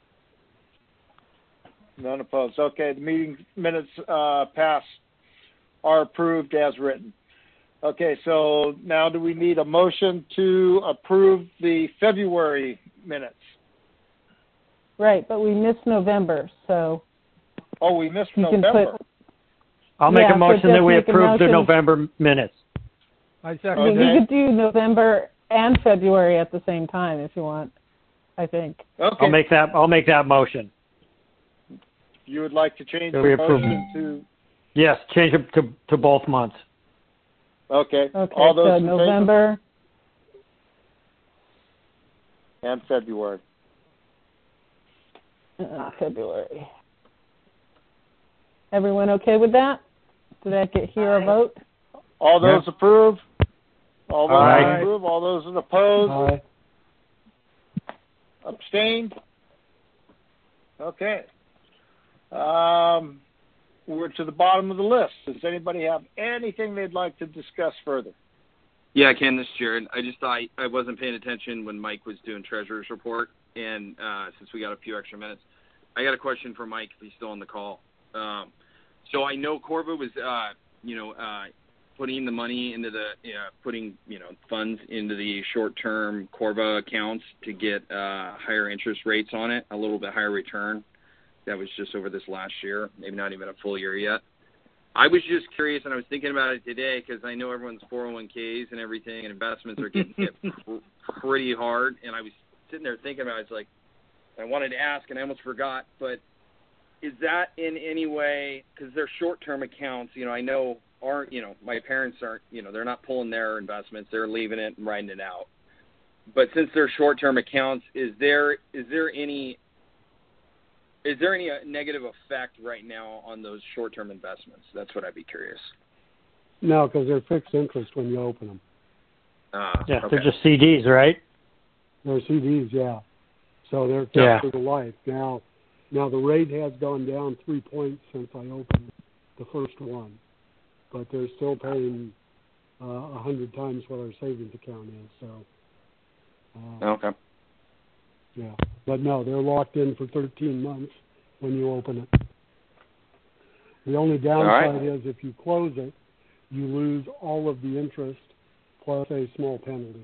None opposed. Okay. The meeting minutes uh, pass are approved as written. Okay, so now do we need a motion to approve the February minutes? Right, but we missed November, so. Oh, we missed you can November. Put, I'll make yeah, a motion so that we make approve the motion. November minutes. I second. I mean, Okay. you could do November and February at the same time if you want, I think. Okay. I'll make that. I'll make that motion. You would like to change So the we approve motion to? Yes, change it to to both months. Okay. Okay, All those so in November favor? And February. uh, February. Everyone okay with that? Did I get hear a vote? All those Yeah. approve? All those Aye. approve? All those opposed? Aye. Abstained? Okay. Um, we're to the bottom of the list. Does anybody have anything they'd like to discuss further? Yeah, Ken, this is Jared. I just thought I wasn't paying attention when Mike was doing Treasurer's Report, and uh, since we got a few extra minutes, I got a question for Mike if he's still on the call. Um, so I know Corva was, uh, you know, uh, putting the money into the, uh, putting, you know, funds into the short-term Corva accounts to get uh, higher interest rates on it, a little bit higher return. That was just over this last year, maybe not even a full year yet. I was just curious, and I was thinking about it today because I know everyone's four oh one k's and everything and investments are getting hit pr- pretty hard, and I was sitting there thinking about it. It's like I wanted to ask, and I almost forgot, but is that in any way, because they're short-term accounts, you know, I know aren't, you know, my parents aren't, you know, they're not pulling their investments, they're leaving it and writing it out. But since they're short-term accounts, is there is there any Is there any negative effect right now on those short-term investments? That's what I'd be curious. No, because they're fixed interest when you open them. Uh, Yeah, okay. they're just C Ds, right? They're C Ds, yeah. So they're kept Yeah. for the life. Now, now the rate has gone down three points since I opened the first one, but they're still paying uh, a hundred times what our savings account is. So. Uh, Okay. Yeah, but no, they're locked in for thirteen months when you open it. The only downside right. is if you close it, you lose all of the interest plus a small penalty.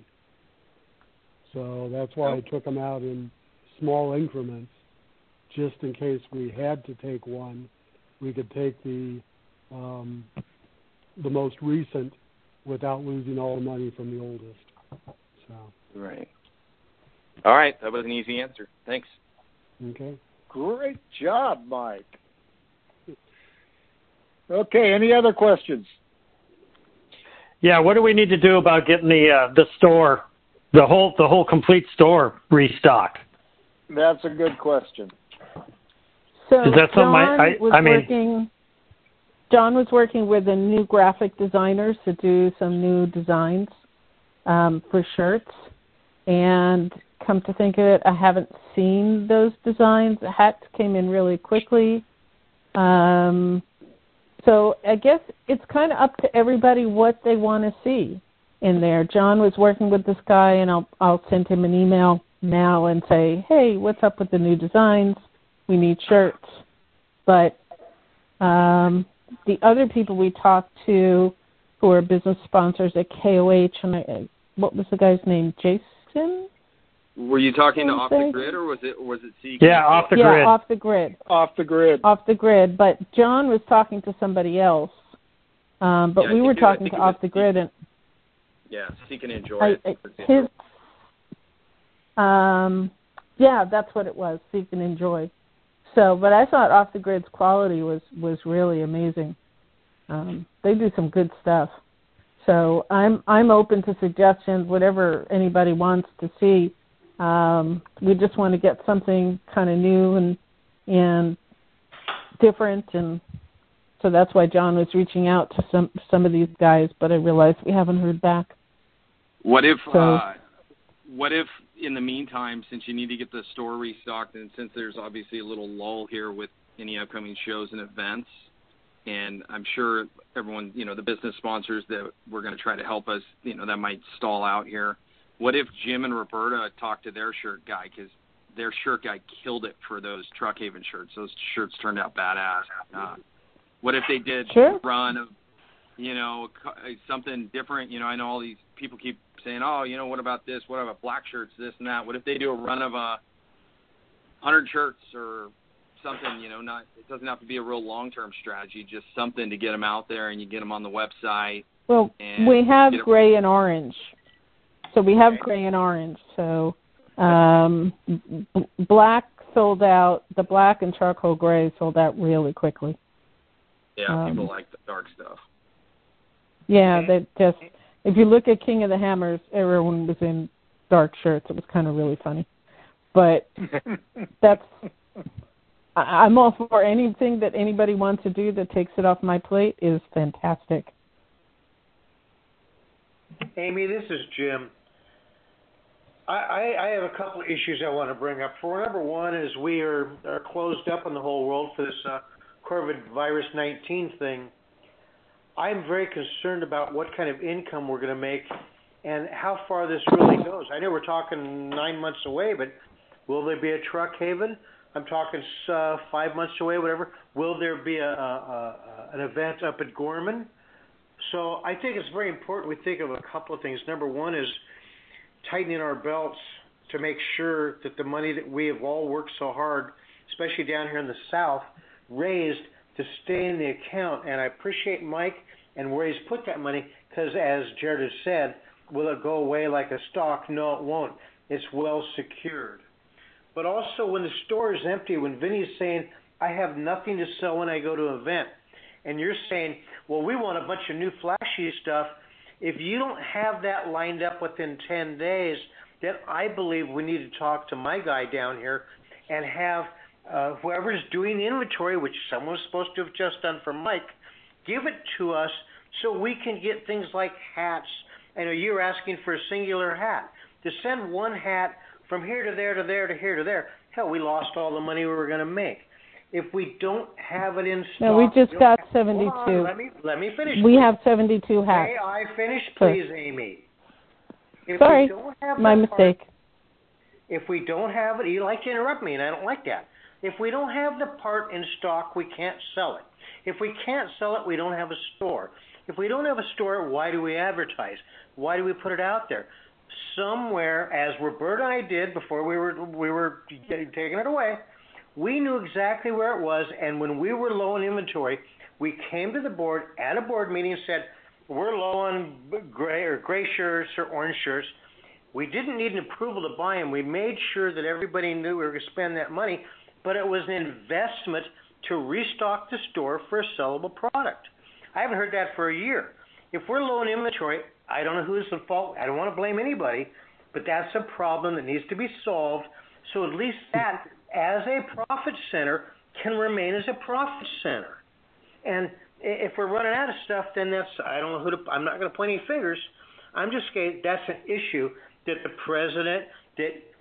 So that's why I took them out in small increments, just in case we had to take one. We could take the um, the most recent without losing all the money from the oldest. So. Right. All right. That was an easy answer. Thanks. Okay. Great job, Mike. Okay, any other questions? Yeah, what do we need to do about getting the uh, the store, the whole the whole complete store restocked? That's a good question. So Is that something John I- I- was I mean- working. John was working with the new graphic designers to do some new designs um, for shirts, and come to think of it, I haven't seen those designs. The hats came in really quickly. Um, so I guess it's kind of up to everybody what they want to see in there. John was working with this guy, and I'll I'll send him an email now and say, hey, what's up with the new designs? We need shirts. But um, the other people we talked to who are business sponsors at K O H, and I, what was the guy's name? Jason? Were you talking to Off the Grid, or was it or was it C K? Yeah, Off the yeah, Grid. Off the Grid. Off the Grid. Off the Grid. But John was talking to somebody else. Um, but Yeah, I we think were it- I talking think to it was Off the Grid, and Yeah, Seek and Enjoy I, it. I, his, um, yeah, that's what it was, Seek and Enjoy. So, but I thought Off the Grid's quality was, was really amazing. Um, they do some good stuff. So I'm I'm open to suggestions, whatever anybody wants to see. Um, we just want to get something kind of new and and different, and so that's why John was reaching out to some some of these guys. But I realized we haven't heard back. What if So- uh, what if in the meantime, since you need to get the store restocked, and since there's obviously a little lull here with any upcoming shows and events, and I'm sure everyone, you know, the business sponsors that we're going to try to help us, you know, that might stall out here. What if Jim and Roberta talked to their shirt guy, because their shirt guy killed it for those Truck Haven shirts. Those shirts turned out badass. Uh, what if they did Sure. a run of, you know, co- something different? You know, I know all these people keep saying, oh, you know, what about this? What about black shirts, this and that? What if they do a run of a hundred shirts or something, you know, not, it doesn't have to be a real long-term strategy, just something to get them out there and you get them on the website. Well, and we have get 'em- gray and orange. So we have gray and orange. So um, b- black sold out. The black and charcoal gray sold out really quickly. Yeah, um, people like the dark stuff. Yeah, they just, if you look at King of the Hammers, everyone was in dark shirts. It was kind of really funny. But that's, I- I'm all for anything that anybody wants to do that takes it off my plate is fantastic. Amy, this is Jim. I, I, I have a couple of issues I want to bring up. For number one is we are, are closed up in the whole world for this uh, COVID virus nineteen thing. I'm very concerned about what kind of income we're going to make and how far this really goes. I know we're talking nine months away, but will there be a Truck Haven? I'm talking uh, five months away, whatever. Will there be a, a, a an event up at Gorman? So I think it's very important we think of a couple of things. Number one is tightening our belts to make sure that the money that we have all worked so hard, especially down here in the South, raised to stay in the account. And I appreciate Mike and where he's put that money because, as Jared has said, will it go away like a stock? No, it won't. It's well secured. But also when the store is empty, when Vinny's saying, I have nothing to sell when I go to an event, and you're saying, well, we want a bunch of new flashy stuff. If you don't have that lined up within ten days, then I believe we need to talk to my guy down here and have uh, whoever's doing the inventory, which someone's supposed to have just done for Mike, give it to us so we can get things like hats. I know you're asking for a singular hat. To send one hat from here to there to there to here to there, hell, we lost all the money we were going to make. If we don't have it in stock... No, we just got have, seventy-two. Hold on, let me, let me finish. We please. have seventy-two hats. May I finish, Sorry. please, Amy? If Sorry, we don't have my that mistake. Part, if we don't have it, you like to interrupt me, and I don't like that. If we don't have the part in stock, we can't sell it. If we can't sell it, we don't have a store. If we don't have a store, why do we advertise? Why do we put it out there? Somewhere, as Roberta and I did before we were we were taking it away, we knew exactly where it was, and when we were low on inventory, we came to the board at a board meeting and said, we're low on gray or gray shirts or orange shirts. We didn't need an approval to buy them. We made sure that everybody knew we were going to spend that money, but it was an investment to restock the store for a sellable product. I haven't heard that for a year. If we're low on inventory, I don't know who's the fault. I don't want to blame anybody, but that's a problem that needs to be solved. So at least that, as a profit center, can remain as a profit center. And if we're running out of stuff, then that's, I don't know who to, I'm not going to point any fingers. I'm just saying that's an issue that the president, that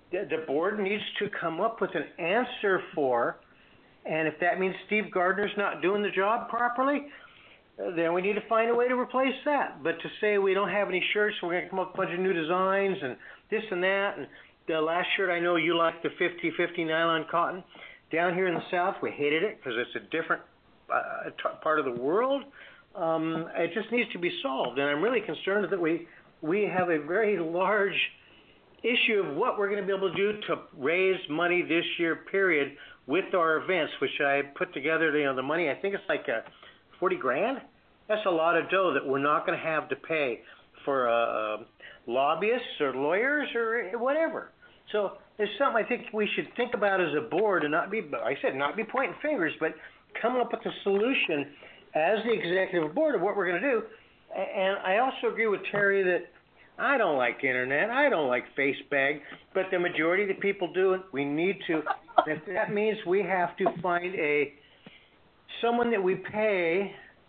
the, the board needs to come up with an answer for, and if that means Steve Gardner's not doing the job properly, then we need to find a way to replace that. But to say we don't have any shirts, we're going to come up with a bunch of new designs and this and that. And the last shirt, I know you like the fifty fifty nylon cotton. Down here in the South, we hated it because it's a different uh, t- part of the world. Um, it just needs to be solved. And I'm really concerned that we, we have a very large issue of what we're going to be able to do to raise money this year, period, with our events, which I put together. You know, the money, I think it's like a forty grand. That's a lot of dough that we're not going to have to pay for uh, lobbyists or lawyers or whatever. So there's something I think we should think about as a board and not be, I said, not be pointing fingers, but come up with a solution as the executive board of what we're going to do. And I also agree with Terry that I don't like internet. I don't like FaceBag, but the majority of the people do it. We need to. If that means we have to find a someone that we pay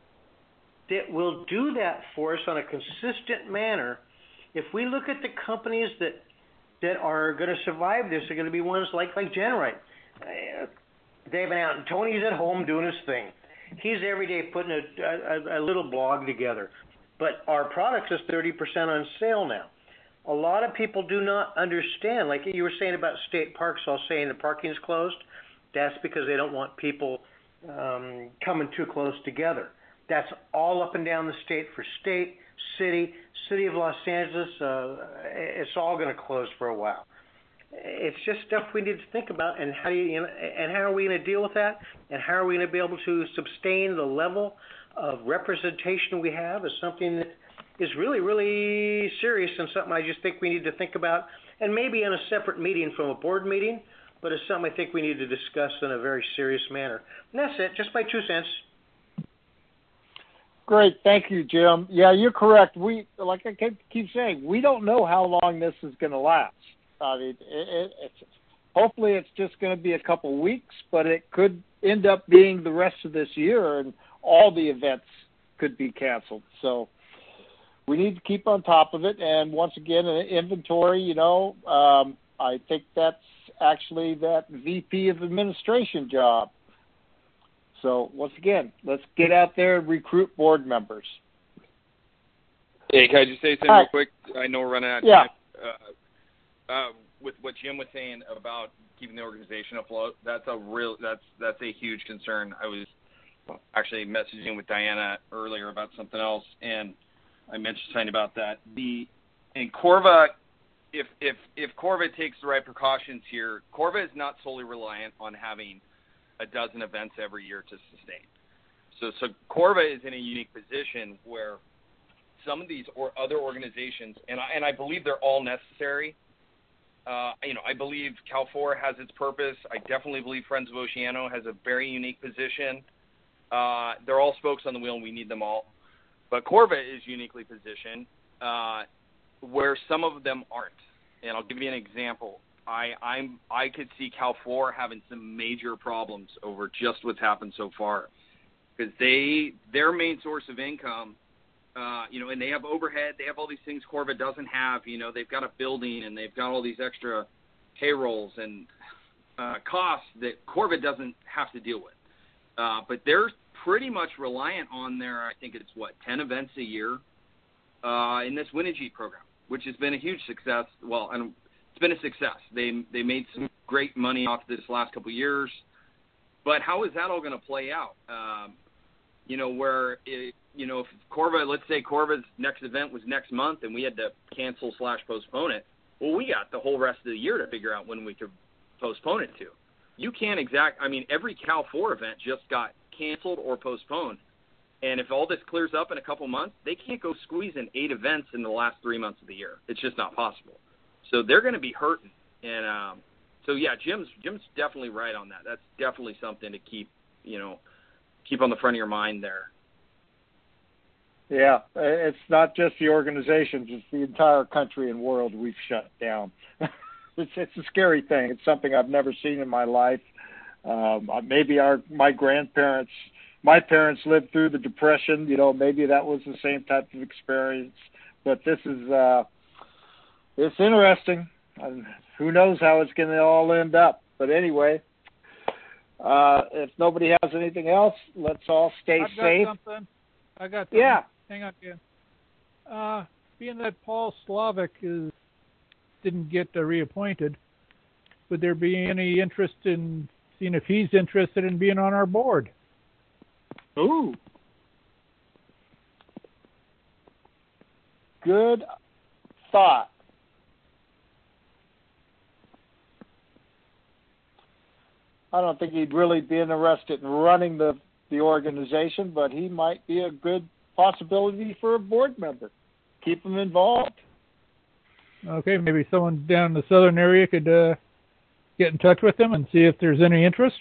that will do that for us on a consistent manner. If we look at the companies that that are going to survive this, are going to be ones like like Generite. Uh, they've been out, and Tony's at home doing his thing. He's every day putting a, a, a little blog together. But our product is thirty percent on sale now. A lot of people do not understand. Like you were saying about state parks, I was saying the parking's closed. That's because they don't want people um, coming too close together. That's all up and down the state for state, city, city of Los Angeles. Uh, it's all going to close for a while. It's just stuff we need to think about, and how do you, you know, and how are we going to deal with that, and how are we going to be able to sustain the level of representation we have is something that is really, really serious and something I just think we need to think about, and maybe in a separate meeting from a board meeting, but it's something I think we need to discuss in a very serious manner. And that's it, just my two cents. Great, thank you, Jim. Yeah, you're correct. We, like I keep saying, we don't know how long this is going to last. I mean, it, it, it's, hopefully it's just going to be a couple weeks, but it could end up being the rest of this year, and all the events could be canceled. So we need to keep on top of it. And once again, an inventory, you know, um, I think that's actually that V P of administration job. So once again, let's get out there and recruit board members. Hey, can I just say something Hi. real quick? I know we're running out of Yeah. time. Uh, uh, with what Jim was saying about keeping the organization afloat, that's a real that's that's a huge concern. I was actually messaging with Diana earlier about something else, and I mentioned something about that. The and Corva, if if if Corva takes the right precautions here, Corva is not solely reliant on having a dozen events every year to sustain. So so Corva is in a unique position where some of these or other organizations, and I, and I believe they're all necessary. Uh, you know, I believe Cal four has its purpose. I definitely believe Friends of Oceano has a very unique position. Uh, they're all spokes on the wheel, and we need them all. But Corva is uniquely positioned uh, where some of them aren't. And I'll give you an example. I I'm I could see Cal four having some major problems over just what's happened so far, because they their main source of income. Uh, you know, and they have overhead. They have all these things Corva doesn't have. You know, they've got a building and they've got all these extra payrolls and uh, costs that Corva doesn't have to deal with. Uh, but they're pretty much reliant on their, I think it's, what, ten events a year uh, in this Win a Jeep program, which has been a huge success. Well, and it's been a success. They they made some great money off this last couple of years. But how is that all going to play out? Um, you know, where it, you know, if Corva, let's say Corva's next event was next month and we had to cancel slash postpone it, well, we got the whole rest of the year to figure out when we could postpone it to. You can't exact, I mean, every Cal four event just got canceled or postponed. And if all this clears up in a couple months, they can't go squeeze in eight events in the last three months of the year. It's just not possible. So they're going to be hurting. And um, so, yeah, Jim's Jim's definitely right on that. That's definitely something to keep, you know, keep on the front of your mind there. Yeah, it's not just the organizations; it's the entire country and world we've shut down. it's it's a scary thing. It's something I've never seen in my life. Um, maybe our my grandparents, my parents lived through the Depression. You know, maybe that was the same type of experience. But this is uh, it's interesting. And who knows how it's going to all end up. But anyway, uh, if nobody has anything else, let's all stay I've safe. Got something. I got something. Yeah. Hang on, Ken. Uh, being that Paul Slavic is didn't get uh, reappointed, would there be any interest in seeing if he's interested in being on our board? Ooh. Good thought. I don't think he'd really be interested in running the, the organization, but he might be a good possibility for a board member. Keep him involved. Okay, maybe someone down in the southern area could uh, get in touch with him and see if there's any interest.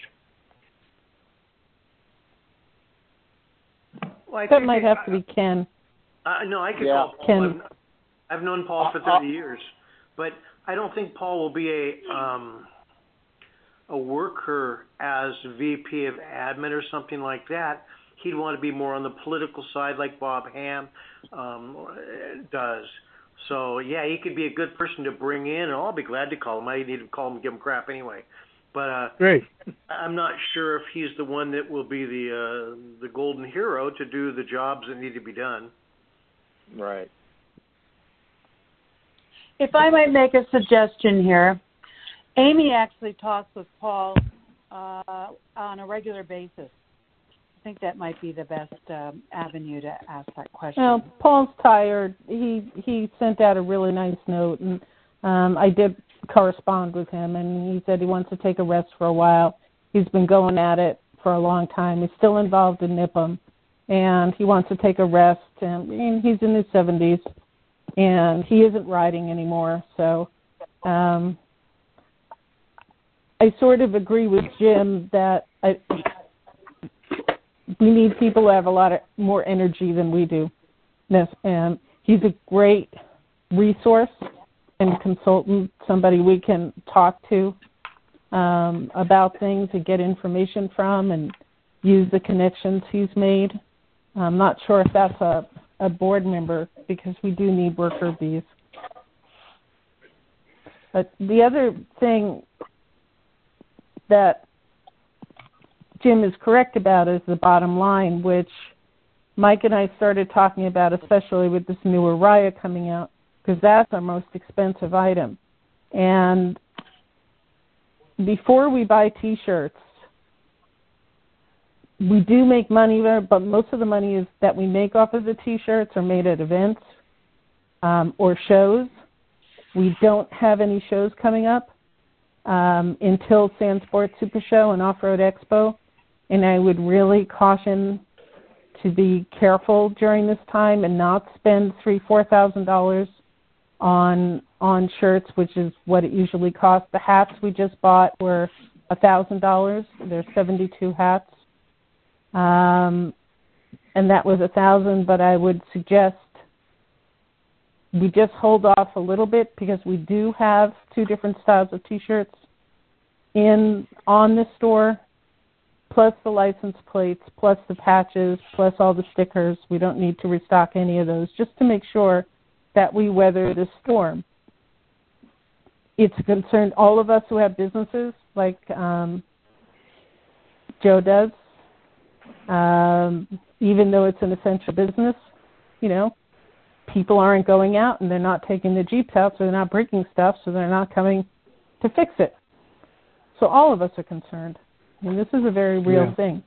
Well, I that think might it, have to be Ken. Uh, no, I could Yeah. call Paul. Ken. I've, I've known Paul for thirty years, but I don't think Paul will be a um, a worker as V P of admin or something like that. He'd want to be more on the political side, like Bob Ham um, does. So yeah, he could be a good person to bring in, and I'll be glad to call him. I need to call him and give him crap anyway. But uh, Great. I'm not sure if he's the one that will be the uh, the golden hero to do the jobs that need to be done. Right. If I might make a suggestion here, Amy actually talks with Paul uh, on a regular basis. I think that might be the best um, avenue to ask that question. Well, Paul's tired. He he sent out a really nice note, and um, I did correspond with him, and he said he wants to take a rest for a while. He's been going at it for a long time. He's still involved in N I P M, and he wants to take a rest. And, and he's in his seventies, and he isn't riding anymore. So um, I sort of agree with Jim that I, we need people who have a lot of more energy than we do. And he's a great resource and consultant, somebody we can talk to um, about things and get information from and use the connections he's made. I'm not sure if that's a, a board member because we do need worker bees. But the other thing that Jim is correct about is the bottom line, which Mike and I started talking about, especially with this new Oriya coming out, because that's our most expensive item. And before we buy T-shirts, we do make money there, but most of the money is that we make off of the T-shirts are made at events um, or shows. We don't have any shows coming up um, until Sand Sports Super Show and Off-Road Expo, and I would really caution to be careful during this time and not spend three, four thousand dollars on on shirts, which is what it usually costs. The hats we just bought were a thousand dollars. There's seventy-two hats, um, and that was a thousand. But I would suggest we just hold off a little bit because we do have two different styles of T-shirts in on the store, plus the license plates, plus the patches, plus all the stickers. We don't need to restock any of those, just to make sure that we weather the storm. It's concerned all of us who have businesses, like um, Joe does. Um, even though it's an essential business, you know, people aren't going out and they're not taking the Jeeps out, so they're not breaking stuff, so they're not coming to fix it. So all of us are concerned. I mean, this is a very real Yeah. thing.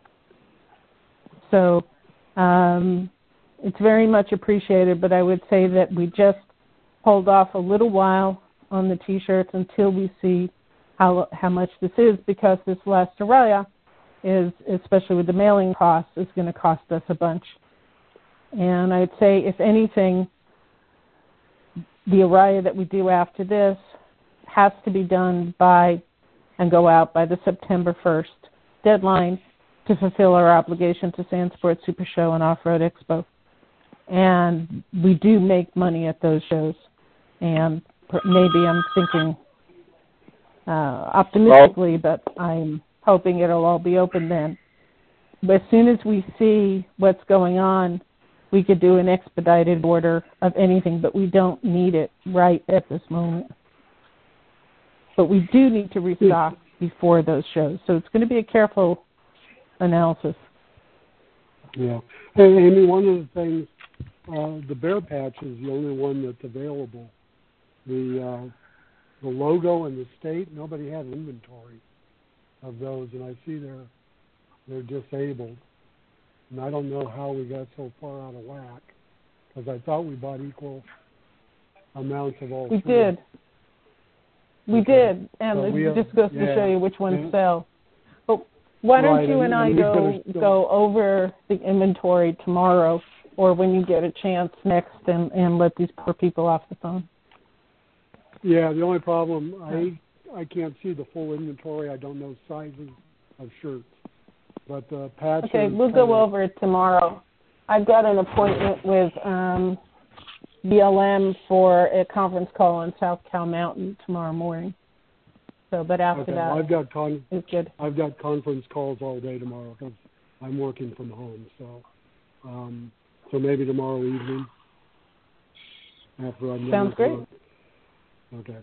So um, it's very much appreciated, but I would say that we just hold off a little while on the T-shirts until we see how how much this is, because this last Oriya is, especially with the mailing costs, is going to cost us a bunch. And I'd say, if anything, the Oriya that we do after this has to be done by and go out by the September first deadline to fulfill our obligation to Sand Sports Super Show and Off-Road Expo. And we do make money at those shows. And maybe I'm thinking uh, optimistically, but I'm hoping it'll all be open then. But as soon as we see what's going on, we could do an expedited order of anything, but we don't need it right at this moment. but we do need to restock before those shows. So it's going to be a careful analysis. Yeah. Hey, Amy, one of the things, uh, the Bear Patch is the only one that's available. The uh, the logo and the state, nobody has inventory of those, and I see they're they're disabled. And I don't know how we got so far out of whack, because I thought we bought equal amounts of all We three. did. We Okay. did, and But it we have- just goes to yeah. show you which ones Yeah. sell. But why don't Right, you and- and I and we've go gotta still- go over the inventory tomorrow, or when you get a chance next, and, and let these poor people off the phone? Yeah, the only problem, I I can't see the full inventory. I don't know sizes of shirts. But the patches... Okay, we'll go over it tomorrow. I've got an appointment with um, B L M for a conference call on South Cal Mountain tomorrow morning. So, but after Okay, that, I've got con- it's good. I've got conference calls all day tomorrow because I'm working from home. So, um, so maybe tomorrow evening after I'm done Sounds with great. work. Okay.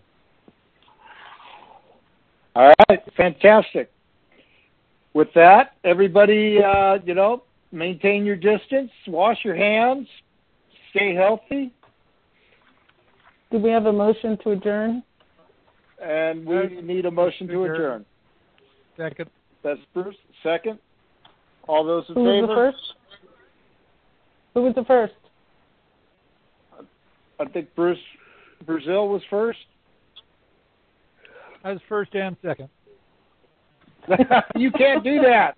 All right, fantastic. With that, everybody, uh, you know, maintain your distance, wash your hands, stay healthy, Do we have a motion to adjourn? and we need a motion to adjourn. Second. That's Bruce. Second. All those in Who was favor? the first? Who was the first? I think Bruce Brazil was first. I was first and second. You can't do that.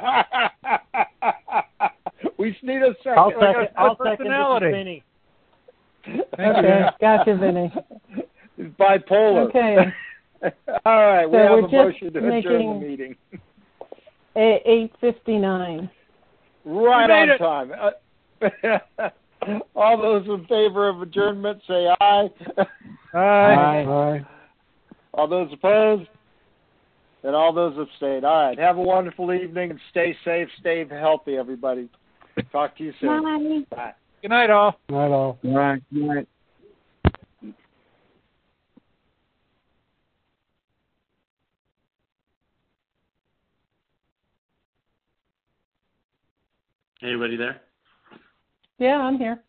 We just need a second. I'll second. I'll second personality. this is Vinny. Okay, gotcha, Vinny. He's bipolar. Okay. All right, we So have we're a just motion to adjourn making- the meeting. eight fifty-nine. Right We made on it. time. All those in favor of adjournment say aye. Aye. Aye. All those opposed? And all those abstain. All right. Have a wonderful evening and stay safe, stay healthy, everybody. Talk to you soon. Bye. Bye. Good night, all. Not all. All right. All right. Anybody there? Yeah, I'm here.